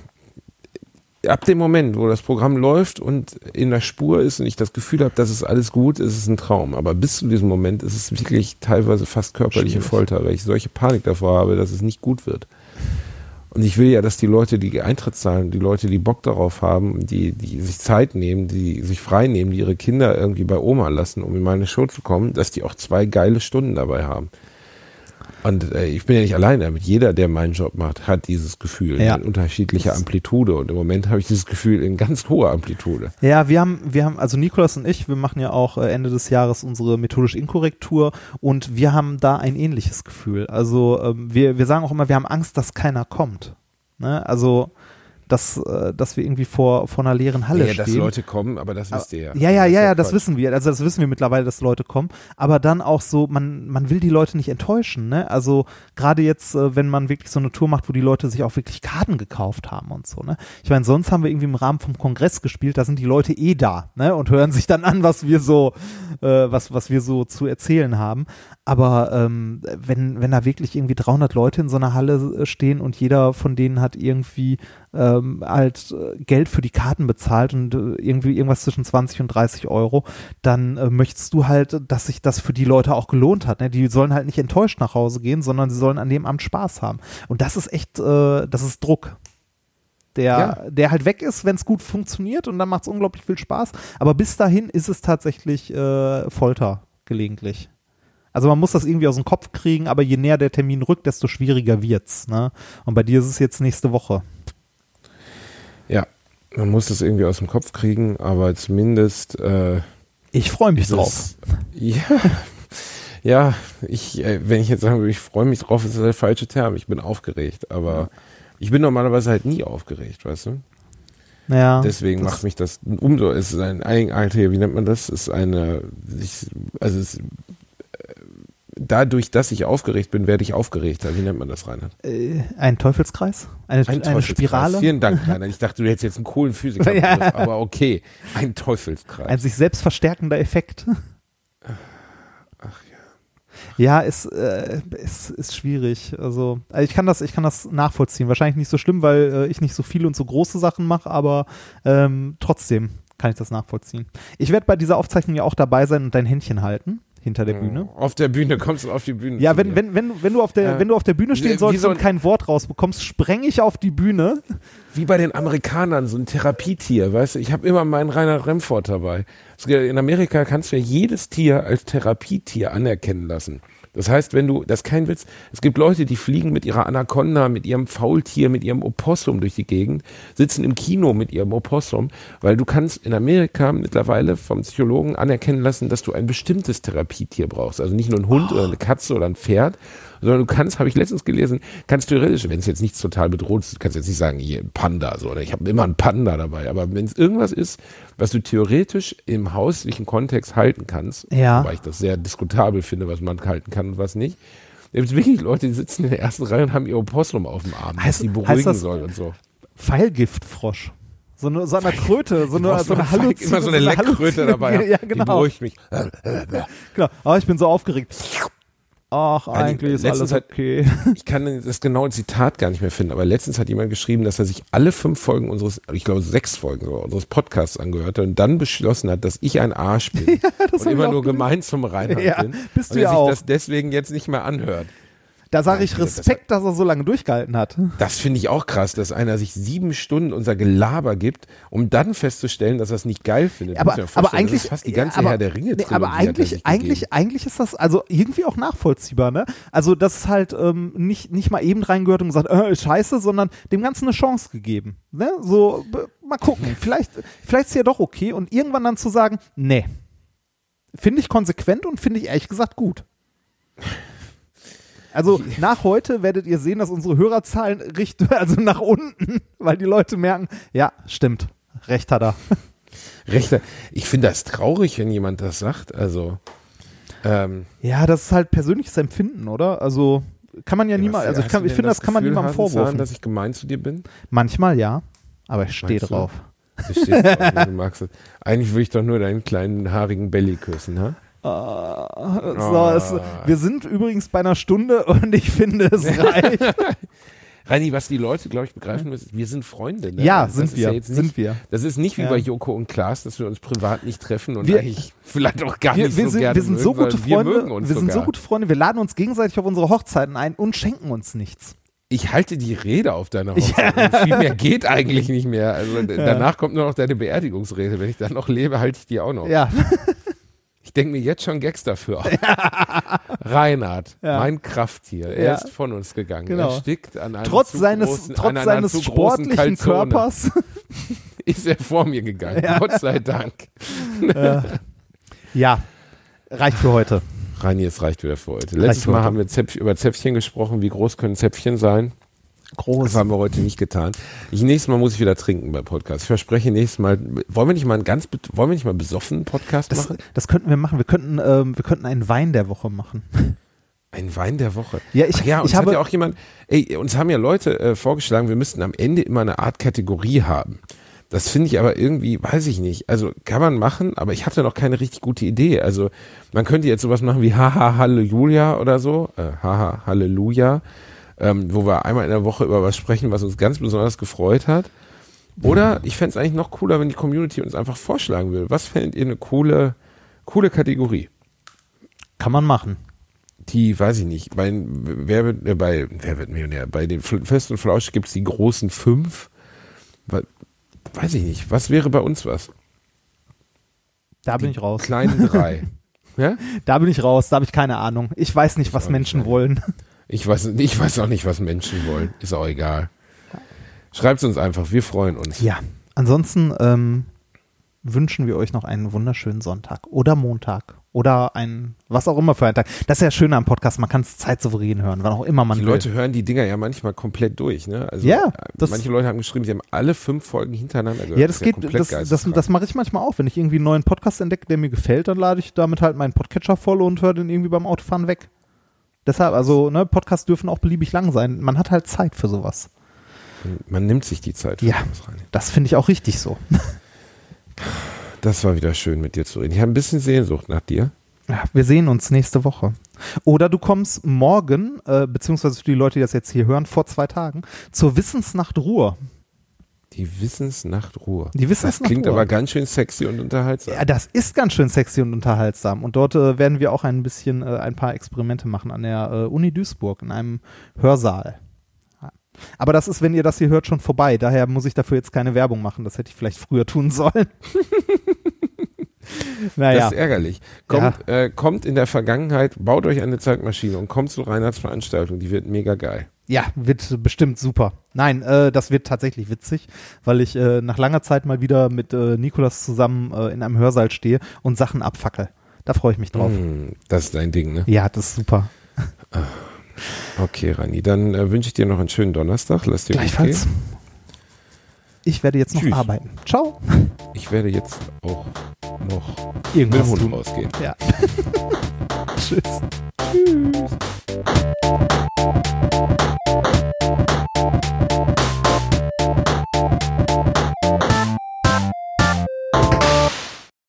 ab dem Moment, wo das Programm läuft und in der Spur ist und ich das Gefühl habe, das ist alles gut, ist es ein Traum. Aber bis zu diesem Moment ist es wirklich teilweise fast körperliche Schwierig. Folter, weil ich solche Panik davor habe, dass es nicht gut wird. Und ich will ja, dass die Leute, die Eintritt zahlen, die Leute, die Bock darauf haben, die, die sich Zeit nehmen, die sich frei nehmen, die ihre Kinder irgendwie bei Oma lassen, um in meine Show zu kommen, dass die auch zwei geile Stunden dabei haben. Und äh, ich bin ja nicht allein damit. Jeder, der meinen Job macht, hat dieses Gefühl Ja. in unterschiedlicher Amplitude. Und im Moment habe ich dieses Gefühl in ganz hoher Amplitude. Ja, wir haben, wir haben, also Nikolas und ich, wir machen ja auch äh, Ende des Jahres unsere methodisch Inkorrektur und wir haben da ein ähnliches Gefühl. Also ähm, wir, wir sagen auch immer, wir haben Angst, dass keiner kommt. Ne? Also dass, äh, dass wir irgendwie vor, vor einer leeren Halle Ja, stehen. dass Leute kommen, aber das wisst ihr ja. Ja, ja, Das ist ja, ja, das Quatsch. wissen wir. Also das wissen wir mittlerweile, dass Leute kommen. Aber dann auch so, man, man will die Leute nicht enttäuschen. Ne? Also gerade jetzt, äh, wenn man wirklich so eine Tour macht, wo die Leute sich auch wirklich Karten gekauft haben und so. Ne? Ich meine, sonst haben wir irgendwie im Rahmen vom Kongress gespielt, da sind die Leute eh da, ne? Und hören sich dann an, was wir so, äh, was, was wir so zu erzählen haben. Aber ähm, wenn, wenn da wirklich irgendwie dreihundert Leute in so einer Halle stehen und jeder von denen hat irgendwie ähm, halt äh, Geld für die Karten bezahlt und äh, irgendwie irgendwas zwischen zwanzig und dreißig Euro, dann äh, möchtest du halt, dass sich das für die Leute auch gelohnt hat. Ne? Die sollen halt nicht enttäuscht nach Hause gehen, sondern sie sollen an dem Abend Spaß haben. Und das ist echt, äh, das ist Druck. Der, Ja. der halt weg ist, wenn es gut funktioniert und dann macht es unglaublich viel Spaß. Aber bis dahin ist es tatsächlich äh, Folter gelegentlich. Also man muss das irgendwie aus dem Kopf kriegen, aber je näher der Termin rückt, desto schwieriger wird's. Ne? Und bei dir ist es jetzt nächste Woche. Ja, man muss das irgendwie aus dem Kopf kriegen, aber zumindest äh, Ich freue mich ist drauf. es, ja, ja, ich, äh, wenn ich jetzt sagen würde, ich freue mich drauf, ist das der falsche Term. Ich bin aufgeregt, aber ich bin normalerweise halt nie aufgeregt, weißt du? Ja, Deswegen das- macht mich das umso, es ist ein eigenartiger, wie nennt man das? Es ist eine, ich, also es, äh, dadurch, dass ich aufgeregt bin, werde ich aufgeregter. Wie nennt man das, Reinhard? Äh, ein Teufelskreis? Eine, Ein eine Teufelskreis. Spirale? Vielen Dank, Reinhard. Ich dachte, du hättest jetzt einen coolen Physiker, Ja. aber okay. Ein Teufelskreis. Ein sich selbst verstärkender Effekt. Ach Ja, ist, äh, ist, ist schwierig. Also, also ich kann das, ich kann das nachvollziehen. Wahrscheinlich nicht so schlimm, weil äh, ich nicht so viele und so große Sachen mache, aber ähm, trotzdem kann ich das nachvollziehen. Ich werde bei dieser Aufzeichnung ja auch dabei sein und dein Händchen halten hinter der Bühne. Auf der Bühne, kommst du auf die Bühne? Ja, zu wenn, mir? wenn, wenn, wenn, du auf der, Äh, wenn du auf der Bühne wie- stehen wie solltest so und ein- kein Wort rausbekommst, spreng ich auf die Bühne. Wie bei den Amerikanern, so ein Therapietier, weißt du? Ich habe immer meinen Reinhard Remford dabei. In Amerika kannst du ja jedes Tier als Therapietier anerkennen lassen. Das heißt, wenn du, das ist kein Witz, es gibt Leute, die fliegen mit ihrer Anaconda, mit ihrem Faultier, mit ihrem Opossum durch die Gegend, sitzen im Kino mit ihrem Opossum, weil du kannst in Amerika mittlerweile vom Psychologen anerkennen lassen, dass du ein bestimmtes Therapietier brauchst. Also nicht nur ein Hund oder eine Katze oder ein Pferd, sondern du kannst, habe ich letztens gelesen, kannst theoretisch, wenn es jetzt nichts total bedroht ist, du kannst jetzt nicht sagen, hier ein Panda, so, oder ich habe immer einen Panda dabei, aber wenn es irgendwas ist, was du theoretisch im hauslichen Kontext halten kannst, Ja. wobei ich das sehr diskutabel finde, was man halten kann und was nicht. Da gibt es wirklich Leute, die sitzen in der ersten Reihe und haben ihr Opossum auf dem Arm, Heißt- was die heißt beruhigen das- soll und so. Pfeilgiftfrosch. So eine, so eine Kröte, so Du eine, brauchst so eine noch Halluzin- immer so eine Leckkröte Halluzin- dabei. Ja, Die genau. beruhigt mich. genau. Aber ich bin so aufgeregt. Ach, die- eigentlich ist letztens alles hat- okay. Ich kann das genaue Zitat gar nicht mehr finden, aber letztens hat jemand geschrieben, dass er sich alle fünf Folgen unseres, ich glaube sechs Folgen sogar, unseres Podcasts angehört hat und dann beschlossen hat, dass ich ein Arsch bin das und hab immer ich auch nur gelesen. gemein zum Reinhard Ja, bin bist und du er ja sich auch. das deswegen jetzt nicht mehr anhört. Da sage ich Ja, das Respekt, dass er so lange durchgehalten hat. Das finde ich auch krass, dass einer sich sieben Stunden unser Gelaber gibt, um dann festzustellen, dass er es nicht geil findet. Du Aber, musst dir aber vorstellen, eigentlich, das ist fast die ganze ja, aber, Herr der Ringe nee, Trilogie aber hat er sich eigentlich, gegeben. eigentlich, eigentlich ist das also irgendwie auch nachvollziehbar, ne? Also das ist halt ähm, nicht nicht mal eben reingehört und gesagt, äh, scheiße, sondern dem Ganzen eine Chance gegeben, ne? So b- mal gucken, vielleicht vielleicht ist ja doch okay und irgendwann dann zu sagen, nee, finde ich konsequent und finde ich ehrlich gesagt gut. Also nach heute werdet ihr sehen, dass unsere Hörerzahlen richten, also nach unten, weil die Leute merken, ja, stimmt, recht hat er. Rechter. Ich finde das traurig, wenn jemand das sagt. Also ähm, Ja, das ist halt persönliches Empfinden, oder? Also kann man ja, ja, niemals, was- also ich, hast kann, du ich denn finde, das kann man Gefühl, niemandem Hasensagen, vorwerfen. dass ich gemein zu dir bin? Manchmal ja, aber ich stehe Meinst du? drauf. Du stehst drauf, ne? Du magst es. Eigentlich will ich doch nur deinen kleinen haarigen Belly küssen, ha? Ah, so, Ah. es, wir sind übrigens bei einer Stunde und ich finde, es reicht. Reini, was die Leute, glaube ich, begreifen müssen, wir sind Freunde. Ne? Ja, Also das sind ist wir, jetzt nicht, sind wir. Das ist nicht wie Ja. bei Joko und Klaas, dass wir uns privat nicht treffen und Wir- eigentlich vielleicht auch gar Wir, nicht wir, so sind, gerne wir sind mögen, so gute sondern wir mögen Freunde, uns wir sind so sogar. gute Freunde, wir laden uns gegenseitig auf unsere Hochzeiten ein und schenken uns nichts. Ich halte die Rede auf deiner Hochzeit. Und viel mehr geht eigentlich nicht mehr. Also d- danach kommt nur noch deine Beerdigungsrede. Wenn ich dann noch lebe, halte ich die auch noch. Ja, Ich denke mir jetzt schon Gags dafür aus. Reinhard, Ja. mein Krafttier, er Ja. ist von uns gegangen. Genau. Er stickt an einem Trotz zu seines, großen, trotz an einer seines zu großen sportlichen Calzone Körpers. ist er vor mir gegangen. Ja. Gott sei Dank. Ja, reicht für heute. Reini, es reicht wieder für heute. Letztes für Mal heute. haben wir Zäpf, über Zäpfchen gesprochen. Wie groß können Zäpfchen sein? Groß. Das haben wir heute nicht getan. Ich, nächstes Mal muss ich wieder trinken beim Podcast. Ich verspreche nächstes Mal, wollen wir nicht mal einen ganz, be- wollen wir nicht mal einen besoffenen Podcast Das, machen? das könnten wir machen. Wir könnten, ähm, wir könnten einen Wein der Woche machen. Ein Wein der Woche. Ja, ich- Ach ja, uns ich hat habe- ja auch jemand, ey, uns haben ja Leute äh, vorgeschlagen, wir müssten am Ende immer eine Art Kategorie haben. Das finde ich aber irgendwie, weiß ich nicht. Also kann man machen, aber ich hatte noch keine richtig gute Idee. Also man könnte jetzt sowas machen wie Haha Halleluja oder so. Äh, Haha Halleluja. Ähm, wo wir einmal in der Woche über was sprechen, was uns ganz besonders gefreut hat. Oder ich fände es eigentlich noch cooler, wenn die Community uns einfach vorschlagen will. Was fändet ihr eine coole, coole Kategorie? Kann man machen. Die, weiß ich nicht, bei, wer wird, äh, bei, wer wird Millionär? Bei den Fl- Fest und Flausch gibt es die großen fünf. Weil, weiß ich nicht, was wäre bei uns was? Da bin ich raus. Kleinen drei. Ja? Da bin ich raus. Da habe ich keine Ahnung. Ich weiß nicht, was auch Menschen nicht. wollen. Ich weiß, ich weiß auch nicht, was Menschen wollen. Ist auch egal. Schreibt es uns einfach, wir freuen uns. Ja. Ansonsten ähm, wünschen wir euch noch einen wunderschönen Sonntag oder Montag oder ein, was auch immer für ein Tag. Das ist ja schön am Podcast, man kann es zeitsouverän hören, wann auch immer man Die will. Leute hören die Dinger ja manchmal komplett durch. Ne? Also, Ja, äh, das- manche Leute haben geschrieben, sie haben alle fünf Folgen hintereinander gehört. Ja, das ist geht, komplett das, das, geisteskrank. das mache ich manchmal auch. Wenn ich irgendwie einen neuen Podcast entdecke, der mir gefällt, dann lade ich damit halt meinen Podcatcher voll und höre den irgendwie beim Autofahren weg. Deshalb, also, ne, Podcasts dürfen auch beliebig lang sein. Man hat halt Zeit für sowas. Man nimmt sich die Zeit. für Ja. sowas rein. Das finde ich auch richtig so. Das war wieder schön, mit dir zu reden. Ich habe ein bisschen Sehnsucht nach dir. Ja, wir sehen uns nächste Woche. Oder du kommst morgen, äh, beziehungsweise für die Leute, die das jetzt hier hören, vor zwei Tagen, zur Wissensnacht Ruhr. Die Wissensnacht Ruhr. Die Wissensnacht Das klingt Ruhr. aber ganz schön sexy und unterhaltsam. Ja, das ist ganz schön sexy und unterhaltsam. Und dort äh, werden wir auch ein bisschen, äh, ein paar Experimente machen an der äh, Uni Duisburg in einem Hörsaal. Ja. Aber das ist, wenn ihr das hier hört, schon vorbei. Daher muss ich dafür jetzt keine Werbung machen. Das hätte ich vielleicht früher tun sollen. Naja. Das ist ärgerlich. Kommt, äh, kommt in der Vergangenheit, baut euch eine Zeitmaschine und kommt zu Reinhards Veranstaltung. Die wird mega geil. Ja, wird bestimmt super. Nein, äh, das wird tatsächlich witzig, weil ich äh, nach langer Zeit mal wieder mit äh, Nikolas zusammen äh, in einem Hörsaal stehe und Sachen abfackel. Da freue ich mich drauf. Mm, das ist dein Ding, ne? Ja, das ist super. Okay, Rani, dann äh, wünsche ich dir noch einen schönen Donnerstag. Lass dir gut Gleichfalls. gehen. Ich werde jetzt noch Tschüss. arbeiten. Ciao. Ich werde jetzt auch noch mit dem Irgendwas Hund tun. rausgehen. Ja. Tschüss. Tschüss.